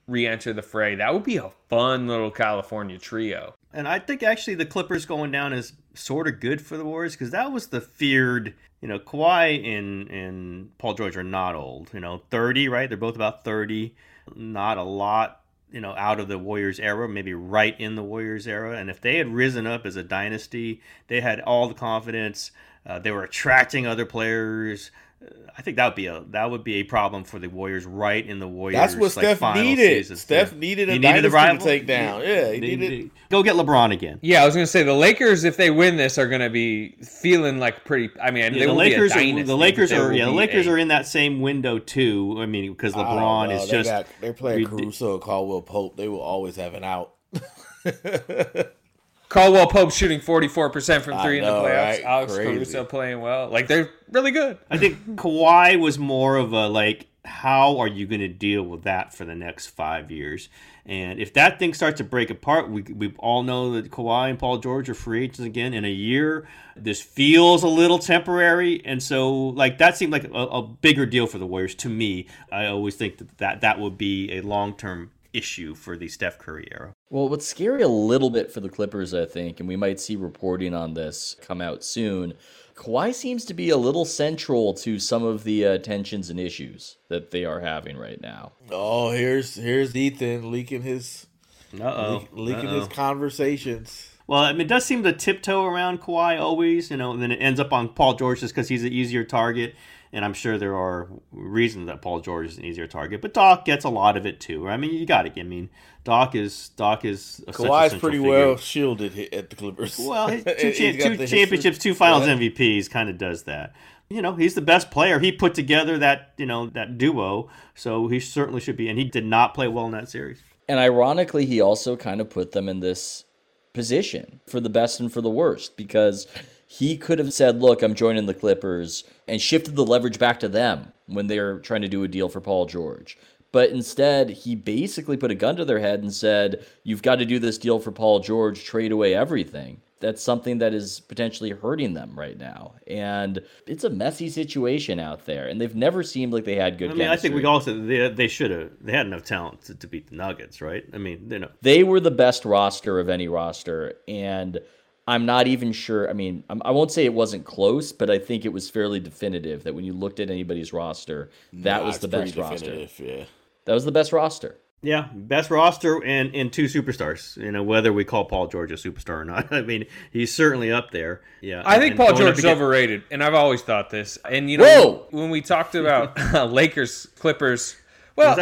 re-enter the fray. That would be a fun little California trio. And I think actually the Clippers going down is sort of good for the Warriors because that was the feared, Kawhi and Paul George are not old, 30, right? They're both about 30, not a lot, out of the Warriors era, maybe right in the Warriors era. And if they had risen up as a dynasty, they had all the confidence, they were attracting other players. I think that would be a problem for the Warriors right in the Warriors. That's what Steph needed. Steph needed a dynasty to take down. Yeah, he needed. Go get LeBron again. Yeah, I was going to say the Lakers, if they win this, are going to be feeling like pretty. I mean, they will be a dynasty. The Lakers are in that same window too. I mean, because LeBron is just they're playing Caruso, Caldwell Pope. They will always have an out. Caldwell Pope shooting 44% from three in the playoffs. Right? Alex Caruso playing well. Like, they're really good. I think Kawhi was more of a, how are you going to deal with that for the next 5 years? And if that thing starts to break apart, we all know that Kawhi and Paul George are free agents again in a year. This feels a little temporary. And so, that seemed like a bigger deal for the Warriors to me. I always think that would be a long-term issue for the Steph Curry era. Well, what's scary a little bit for the Clippers, I think, and we might see reporting on this come out soon, Kawhi seems to be a little central to some of the tensions and issues that they are having right now. Oh, here's Ethan leaking his his conversations. Well, it does seem to tiptoe around Kawhi always, and then it ends up on Paul George just because he's an easier target. And I'm sure there are reasons that Paul George is an easier target, but Doc gets a lot of it too. I mean, you got it. I mean, Doc is. Kawhi's pretty well shielded at the Clippers. Well, two championships, 2 Finals MVPs, kind of does that. He's the best player. He put together that duo, so he certainly should be. And he did not play well in that series. And ironically, he also kind of put them in this position for the best and for the worst because he could have said, look, I'm joining the Clippers and shifted the leverage back to them when they're trying to do a deal for Paul George. But instead, he basically put a gun to their head and said, you've got to do this deal for Paul George, trade away everything. That's something that is potentially hurting them right now. And it's a messy situation out there. And they've never seemed like they had good chemistry. I think we all said they had enough talent to beat the Nuggets, right? I mean, they were the best roster of any roster. And I'm not even sure. I mean, I won't say it wasn't close, but I think it was fairly definitive that when you looked at anybody's roster, that was the best roster. Yeah. That was the best roster. Yeah, best roster and 2 superstars. Whether we call Paul George a superstar or not. I mean, he's certainly up there. Yeah, I think Paul George is overrated, and I've always thought this. And when we talked about Lakers, Clippers. Well,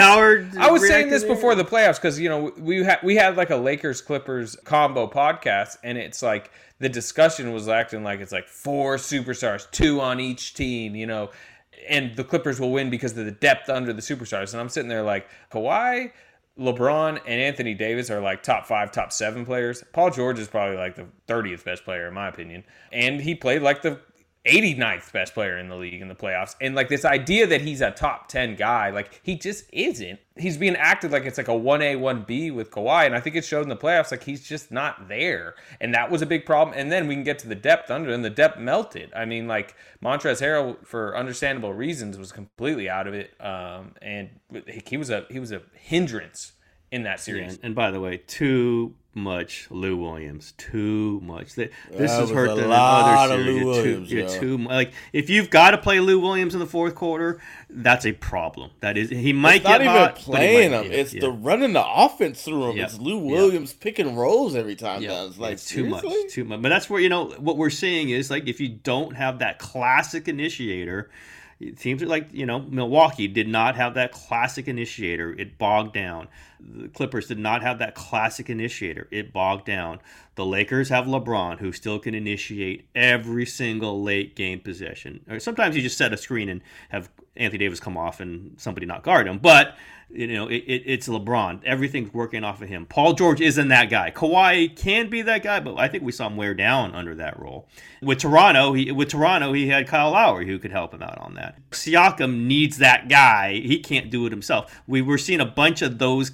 I was saying this before the playoffs because we had like a Lakers Clippers combo podcast, and it's like the discussion was acting like it's like 4 superstars, 2 on each team, and the Clippers will win because of the depth under the superstars. And I'm sitting there like Kawhi, LeBron, and Anthony Davis are like top 5, top 7 players. Paul George is probably like the 30th best player in my opinion, and he played like the 89th best player in the league in the playoffs. And like this idea that he's a top 10 guy, like he just isn't. He's being acted like it's like a 1A, 1B with Kawhi. And I think it showed in the playoffs, like he's just not there. And that was a big problem. And then we can get to the depth under, and the depth melted. I mean, like Montrezl Harrell, for understandable reasons, was completely out of it. And he was a hindrance in that series. Yeah, and by the way, too much Lou Williams. Too much. This has hurt them in other series. Too much. Like if you've got to play Lou Williams in the fourth quarter, that's a problem. That is, he might get hot. It's not even playing him. It's the running the offense through him. It's Lou Williams pick and rolls every time. It's like too much. But that's where what we're seeing is like if you don't have that classic initiator. Teams like, Milwaukee did not have that classic initiator. It bogged down. The Clippers did not have that classic initiator. It bogged down. The Lakers have LeBron, who still can initiate every single late game possession. Or sometimes you just set a screen and have Anthony Davis come off and somebody not guard him. But it's LeBron. Everything's working off of him. Paul George isn't that guy. Kawhi can be that guy, but I think we saw him wear down under that role. With Toronto, he had Kyle Lowry who could help him out on that. Siakam needs that guy. He can't do it himself. We were seeing a bunch of those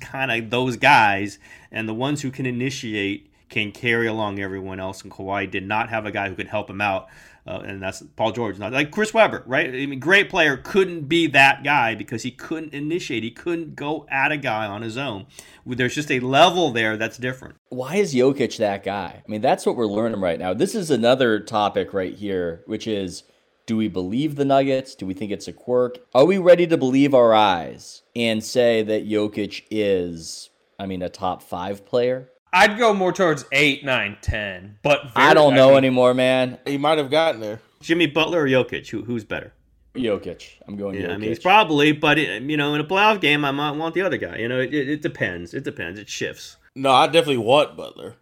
guys, and the ones who can initiate can carry along everyone else. And Kawhi did not have a guy who could help him out and that's Paul George. Not like Chris Webber, right? I mean, great player, couldn't be that guy because he couldn't initiate. He couldn't go at a guy on his own. There's just a level there that's different. Why is Jokic that guy? I mean, that's what we're learning right now. This is another topic right here, which is, do we believe the Nuggets? Do we think it's a quirk? Are we ready to believe our eyes and say that Jokic is, a top 5 player? I'd go more towards 8, 9, 10. But I don't know anymore, man. He might have gotten there. Jimmy Butler or Jokic? Who's better? Jokic. I'm going Jokic. I mean, he's probably, but in a playoff game, I might want the other guy. It depends. It depends. It shifts. No, I definitely want Butler.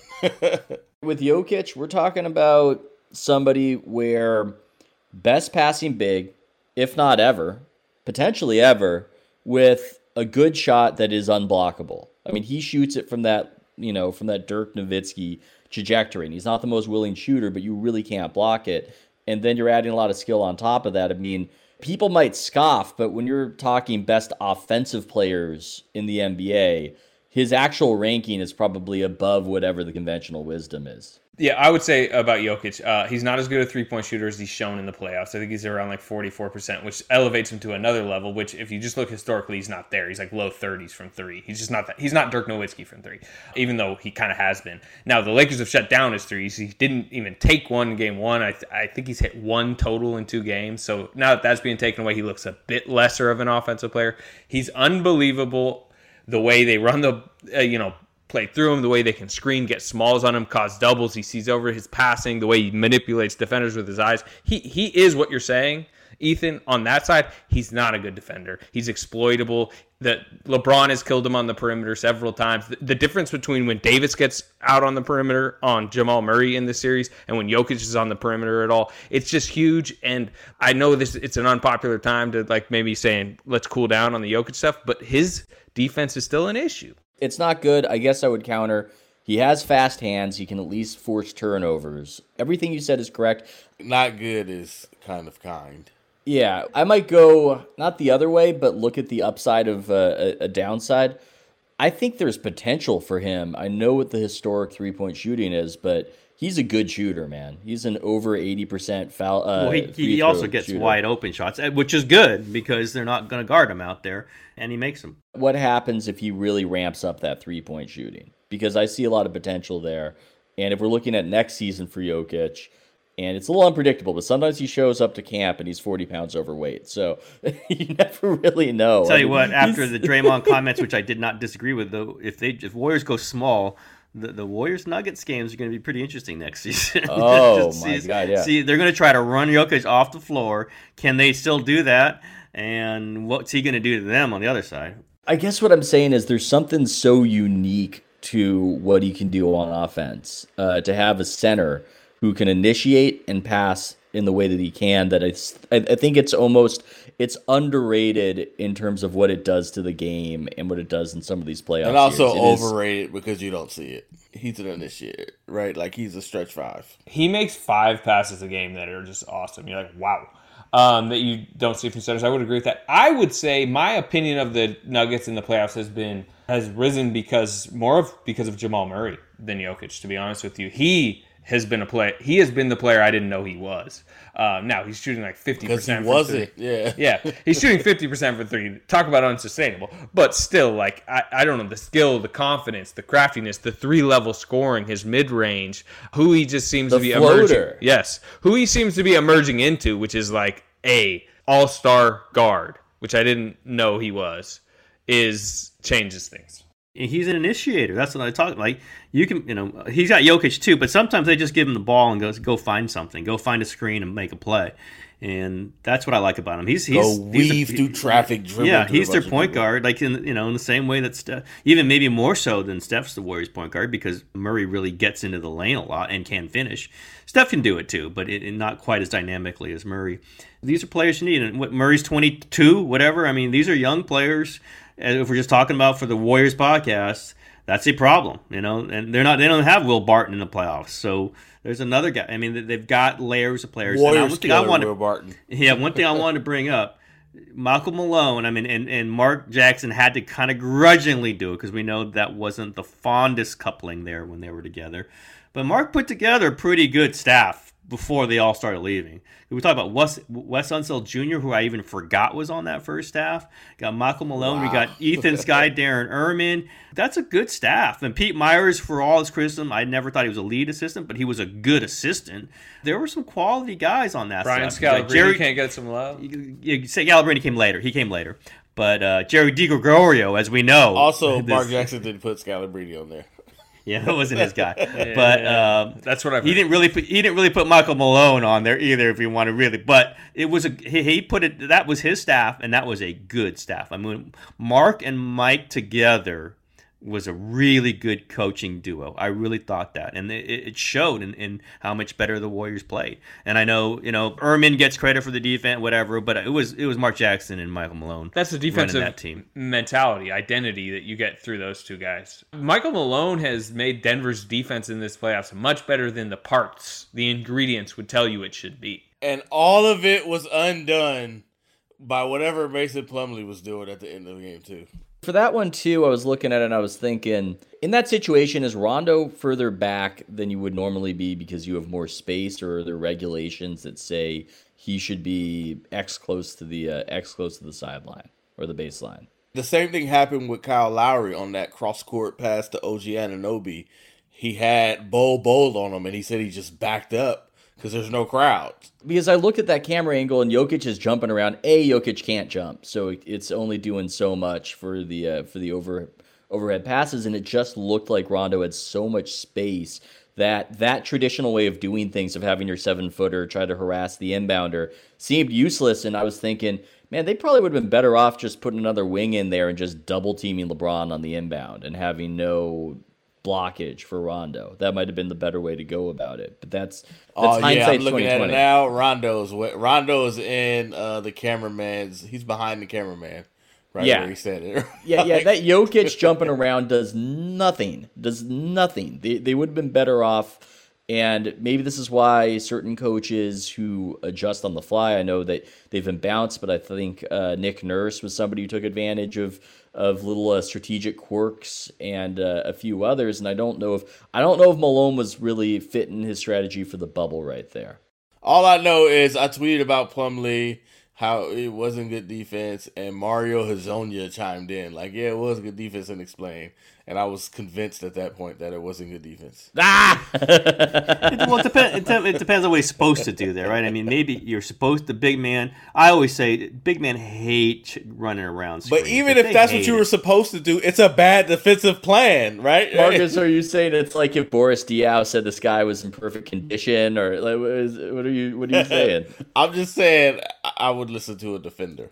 With Jokic, we're talking about somebody where best passing big, if not ever, potentially ever, with a good shot that is unblockable. I mean, he shoots it from that Dirk Nowitzki trajectory. And he's not the most willing shooter, but you really can't block it. And then you're adding a lot of skill on top of that. I mean, people might scoff, but when you're talking best offensive players in the NBA, his actual ranking is probably above whatever the conventional wisdom is. Yeah, I would say about Jokic, he's not as good a three-point shooter as he's shown in the playoffs. I think he's around 44%, which elevates him to another level, which if you just look historically, he's not there. He's low 30s from three. He's just not that. He's not Dirk Nowitzki from three, even though he kind of has been. Now, the Lakers have shut down his threes. He didn't even take one in game one. I think he's hit one total in 2 games. So now that that's being taken away, he looks a bit lesser of an offensive player. He's unbelievable the way they run the, play through him, the way they can screen, get smalls on him, cause doubles. He sees over his passing, the way he manipulates defenders with his eyes. He is what you're saying, Ethan. On that side, he's not a good defender. He's exploitable. That LeBron has killed him on the perimeter several times. The difference between when Davis gets out on the perimeter on Jamal Murray in this series and when Jokic is on the perimeter at all, it's just huge. And I know it's an unpopular time to maybe saying let's cool down on the Jokic stuff, but his defense is still an issue. It's not good. I guess I would counter. He has fast hands. He can at least force turnovers. Everything you said is correct. Not good is kind. Yeah, I might go not the other way, but look at the upside of a downside. I think there's potential for him. I know what the historic three-point shooting is, but he's a good shooter, man. He's an over 80% foul. Well, he also gets shooter. Wide open shots, which is good because they're not going to guard him out there, and he makes them. What happens if he really ramps up that three-point shooting? Because I see a lot of potential there. And if we're looking at next season for Jokic, and it's a little unpredictable, but sometimes he shows up to camp and he's 40 pounds overweight. So you never really know. Tell you what, after the Draymond comments, which I did not disagree with, though, if Warriors go small, the Warriors-Nuggets games are going to be pretty interesting next season. Oh, my God, yeah. See, they're going to try to run Jokic off the floor. Can they still do that? And what's he going to do to them on the other side? I guess what I'm saying is there's something so unique to what he can do on offense. To have a center who can initiate and pass in the way that he can, that I think it's underrated in terms of what it does to the game and what it does in some of these playoffs. And also overrated because you don't see it. He's an initiator, right? He's a stretch 5. He makes 5 passes a game that are just awesome. You're like, wow. That you don't see from centers. I would agree with that. I would say my opinion of the Nuggets in the playoffs has risen because of Jamal Murray than Jokic, to be honest with you. He has been the player I didn't know he was. Now he's shooting 50%. Because he wasn't, yeah. Yeah, he's shooting 50% for 3. Talk about unsustainable. But still, I don't know, the skill, the confidence, the craftiness, the 3-level scoring, his mid-range, who he just seems to be emerging. Yes, who he seems to be emerging into, which is a all-star guard, which I didn't know he was, changes things. He's an initiator. That's what I talk like. You can, he's got Jokic too, but sometimes they just give him the ball and go find something, go find a screen and make a play, and that's what I like about him. He's weave through traffic. Yeah, he's their point guard, in the same way that Steph, even maybe more so than Steph's the Warriors' point guard because Murray really gets into the lane a lot and can finish. Steph can do it too, but not quite as dynamically as Murray. These are players you need, and Murray's 22, whatever. I mean, these are young players. If we're just talking about for the Warriors podcast, that's a problem, and they don't have Will Barton in the playoffs. So there's another guy. I mean, they've got layers of players. Warriors Will Barton. Yeah, one thing I wanted to bring up, Malcolm Malone, and Mark Jackson had to kind of grudgingly do it because we know that wasn't the fondest coupling there when they were together. But Mark put together a pretty good staff before they all started leaving. We talked about Wes Unseld Jr., who I even forgot was on that first staff. Got Michael Malone. Wow. We got Ethan's guy, Darren Ehrman. That's a good staff. And Pete Myers, for all his criticism, I never thought he was a lead assistant, but he was a good assistant. There were some quality guys on that Brian staff. Scalabrine can't get some love. You say Scalabrine came later. He came later. But Jerry DiGregorio, as we know. Also, Mark Jackson didn't put Scalabrine on there. Yeah, that wasn't his guy. But that's what I. He didn't really put Michael Malone on there either, if you want to really. But it was he put it. That was his staff, and that was a good staff. I mean, Mark and Mike together was a really good coaching duo. I really thought that, and it showed in how much better the Warriors played. And I know Ehrman gets credit for the defense, whatever, but it was Mark Jackson and Michael Malone. That's the defensive that team mentality, identity that you get through those two guys. Michael Malone has made Denver's defense in this playoffs much better than the parts, the ingredients would tell you it should be. And all of it was undone by whatever Mason Plumlee was doing at the end of the game too. For that one, too, I was looking at it and I was thinking, in that situation, is Rondo further back than you would normally be because you have more space, or are there regulations that say he should be X close to the sideline or the baseline? The same thing happened with Kyle Lowry on that cross-court pass to OG Anunoby. He had Bol on him, and he said he just backed up because there's no crowd. Because I look at that camera angle and Jokic is jumping around. Jokic can't jump, so it's only doing so much for the overhead passes, and it just looked like Rondo had so much space that traditional way of doing things, of having your 7-footer try to harass the inbounder, seemed useless. And I was thinking, man, they probably would have been better off just putting another wing in there and just double teaming LeBron on the inbound and having no blockage for Rondo. That might have been the better way to go about it. But that's hindsight. I'm looking at it now. Rondo's in the cameraman's. He's behind the cameraman. Right where he said it. Yeah. That Jokic jumping around does nothing. They would have been better off. And maybe this is why certain coaches who adjust on the fly, I know that they've been bounced, but I think Nick Nurse was somebody who took advantage of little strategic quirks, and a few others. And I don't know if Malone was really fitting his strategy for the bubble right there. All I know is I tweeted about Plumlee, how it wasn't good defense, and Mario Hezonja chimed in like, yeah, it was good defense, and explained. And I was convinced at that point that it wasn't good defense. It depends on what he's supposed to do there, right? I mean, maybe you're supposed to big man. I always say big men hate running around screens. But even if that's what you were supposed to do, it's a bad defensive plan, right? Marcus, are you saying it's like if Boris Diaw said this guy was in perfect condition, or like, what are you saying? I'm just saying I would listen to a defender.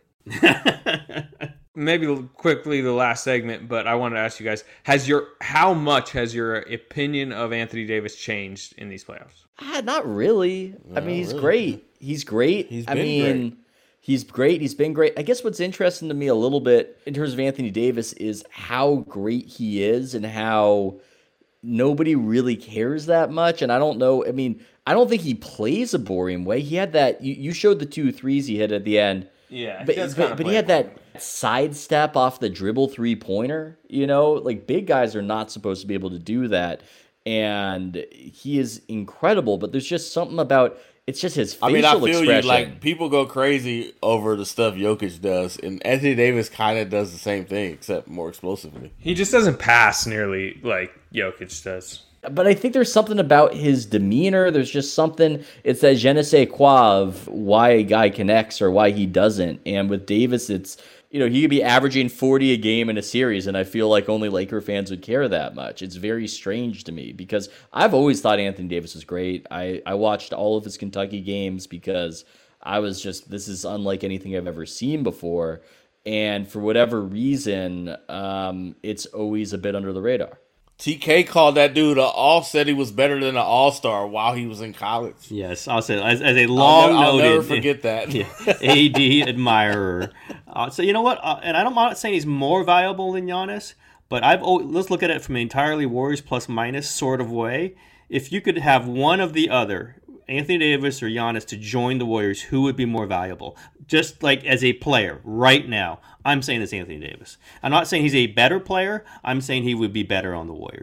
Maybe quickly the last segment, but I wanted to ask you guys: how much has your opinion of Anthony Davis changed in these playoffs? Not really. I mean, he's great. He's great. He's great. He's been great. I guess what's interesting to me a little bit in terms of Anthony Davis is how great he is and how nobody really cares that much. And I don't know. I mean, I don't think he plays a boring way. He had that. You showed the 2 threes he hit at the end. Yeah, but he had that sidestep off the dribble 3-pointer. Like big guys are not supposed to be able to do that, and he is incredible. But there's just something about it's just his facial expression. I feel you. Like people go crazy over the stuff Jokic does, and Anthony Davis kind of does the same thing except more explosively. He just doesn't pass nearly like Jokic does. But I think there's something about his demeanor. There's just something. It's that je ne sais quoi of why a guy connects or why he doesn't. And with Davis, it's, he could be averaging 40 a game in a series, and I feel like only Laker fans would care that much. It's very strange to me because I've always thought Anthony Davis was great. I watched all of his Kentucky games because I was just, this is unlike anything I've ever seen before. And for whatever reason, it's always a bit under the radar. TK called that dude said he was better than an all-star while he was in college. Yes, I'll say as a long-noted, I'll never forget that. AD admirer. So you know what? And I'm not saying he's more valuable than Giannis, but let's look at it from an entirely Warriors plus minus sort of way. If you could have one of the other, Anthony Davis or Giannis, to join the Warriors, who would be more valuable? Just like as a player right now, I'm saying it's Anthony Davis. I'm not saying he's a better player. I'm saying he would be better on the Warriors.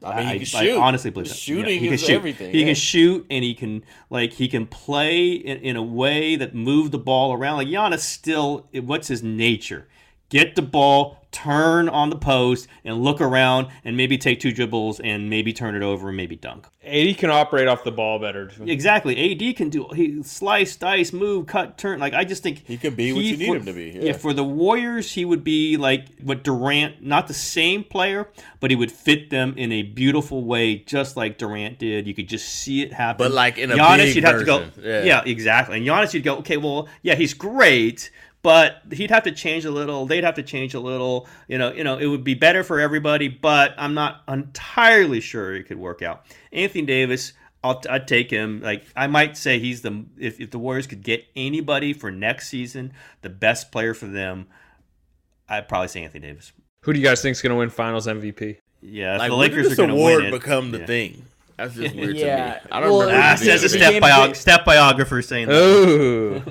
I mean, he can shoot. I honestly believe that. Shooting he can is shoot. everything. He can shoot, and he can play in a way that moves the ball around. Like Giannis still, what's his nature? Get the ball, turn on the post, and look around, and maybe take 2 dribbles, and maybe turn it over, and maybe dunk. AD can operate off the ball better. Exactly. AD can he slice, dice, move, cut, turn. Like I just think he can be what you need him to be. Yeah, for the Warriors, he would be like what Durant, not the same player, but he would fit them in a beautiful way, just like Durant did. You could just see it happen. But like in a Giannis, big you'd have version. to go. Yeah, exactly. And Giannis, you'd go, okay, well, yeah, he's great. But he'd have to change a little. They'd have to change a little. You know, it would be better for everybody. But I'm not entirely sure it could work out. Anthony Davis, I'd take him. Like I might say he's if the Warriors could get anybody for next season, the best player for them, I'd probably say Anthony Davis. Who do you guys think is going to win Finals MVP? Yeah, like, the Lakers are going to win it. Become the thing. That's just weird to me. I don't remember. Says a step biographer saying that. Oh.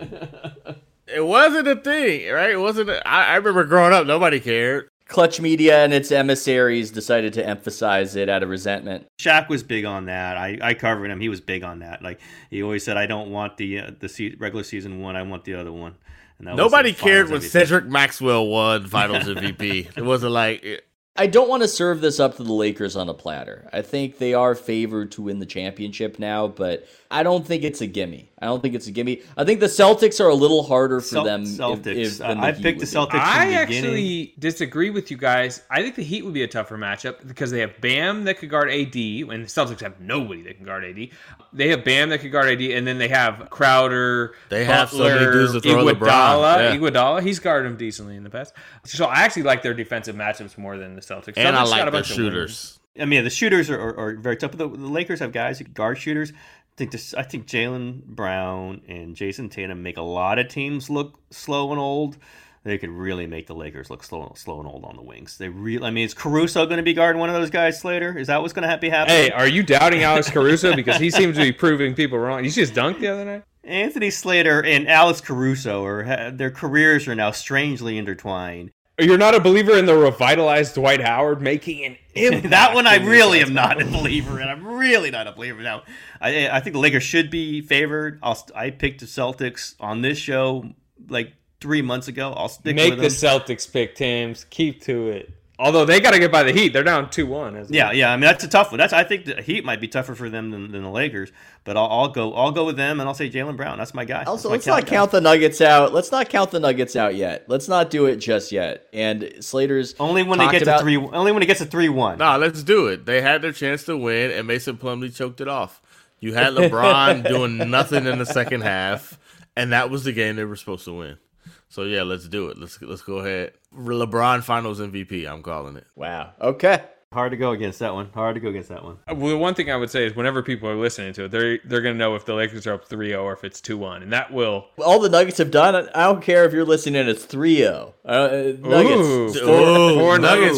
It wasn't a thing, right? It wasn't. I remember growing up, nobody cared. Clutch Media and its emissaries decided to emphasize it out of resentment. Shaq was big on that. I covered him. He was big on that. Like he always said, I don't want the regular season one. I want the other one. And that nobody cared when Cedric Maxwell won Finals MVP. It wasn't like. I don't want to serve this up to the Lakers on a platter. I think they are favored to win the championship now, but I don't think it's a gimme. I think the Celtics are a little harder for them. Celtics. I picked the Celtics. I actually disagree with you guys. I think the Heat would be a tougher matchup because they have Bam that could guard AD, and the Celtics have nobody that can guard AD. They have Bam that could guard AD, and then they have Crowder. They Butler, have so many dudes to throw Iguodala. He's guarded him decently in the past. So I actually like their defensive matchups more than the Celtics. And Celtics I like the shooters. I mean, the shooters are very tough. But the Lakers have guys who can guard shooters. I think Jaylen Brown and Jason Tatum make a lot of teams look slow and old. They could really make the Lakers look slow and old on the wings. Is Caruso going to be guarding one of those guys, Slater? Is that what's going to be happening? Hey, are you doubting Alex Caruso? Because he seems to be proving people wrong. You see his dunk the other night? Anthony Slater and Alex Caruso their careers are now strangely intertwined. You're not a believer in the revitalized Dwight Howard making an impact. That one I really am not a believer in. I'm really not a believer now. I think the Lakers should be favored. I picked the Celtics on this show like 3 months ago. I'll stick with them. Make the Celtics pick, Tims. Keep to it. Although they got to get by the Heat. They're down 2-1. Yeah. I mean, that's a tough one. I think the Heat might be tougher for them than the Lakers. But I'll go with them, and I'll say Jaylen Brown. That's my guy. Also, let's not count the Nuggets out. Let's not count the Nuggets out yet. Let's not do it just yet. And Slater's only when it gets to 3. Only when it gets to 3-1. Nah, let's do it. They had their chance to win, and Mason Plumlee choked it off. You had LeBron doing nothing in the second half, and that was the game they were supposed to win. So yeah, let's do it. Let's go ahead. LeBron Finals MVP. I'm calling it. Wow. Okay. Hard to go against that one. Well, the one thing I would say is whenever people are listening to it, they're going to know if the Lakers are up 3-0 or if it's 2-1, and that will. All the Nuggets have done. I don't care if you're listening and it's 3-0. Nuggets. Four Nuggets.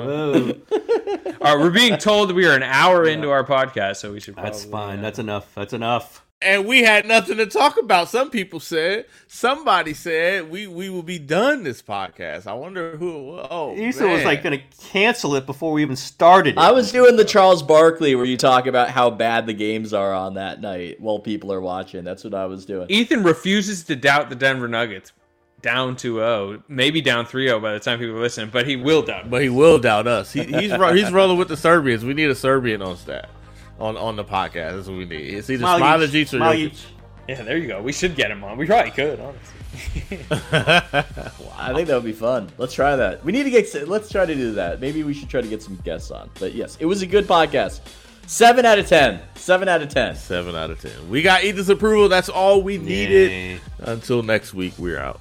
All right, we're being told we are an hour into our podcast, so we should. That's fine. That's enough. And we had nothing to talk about. Somebody said we will be done this podcast. I wonder who. Oh, Issa was like going to cancel it before we even started it. I was doing the Charles Barkley where you talk about how bad the games are on that night while people are watching. That's what I was doing. Ethan refuses to doubt the Denver Nuggets. Down 2-0, maybe down 3-0 by the time people listen, but he will doubt. But he will doubt us. He's rolling with the Serbians. We need a Serbian on staff. On the podcast, that's what we need. It's either Smailagic or Jokic. Yeah, there you go. We should get him on. We probably could, honestly. I think that would be fun. Let's try that. Let's try to do that. Maybe we should try to get some guests on. But yes, it was a good podcast. 7 out of 10. 7 out of 10. 7 out of 10. We got Ethan's approval. That's all we needed. Yay. Until next week, we're out.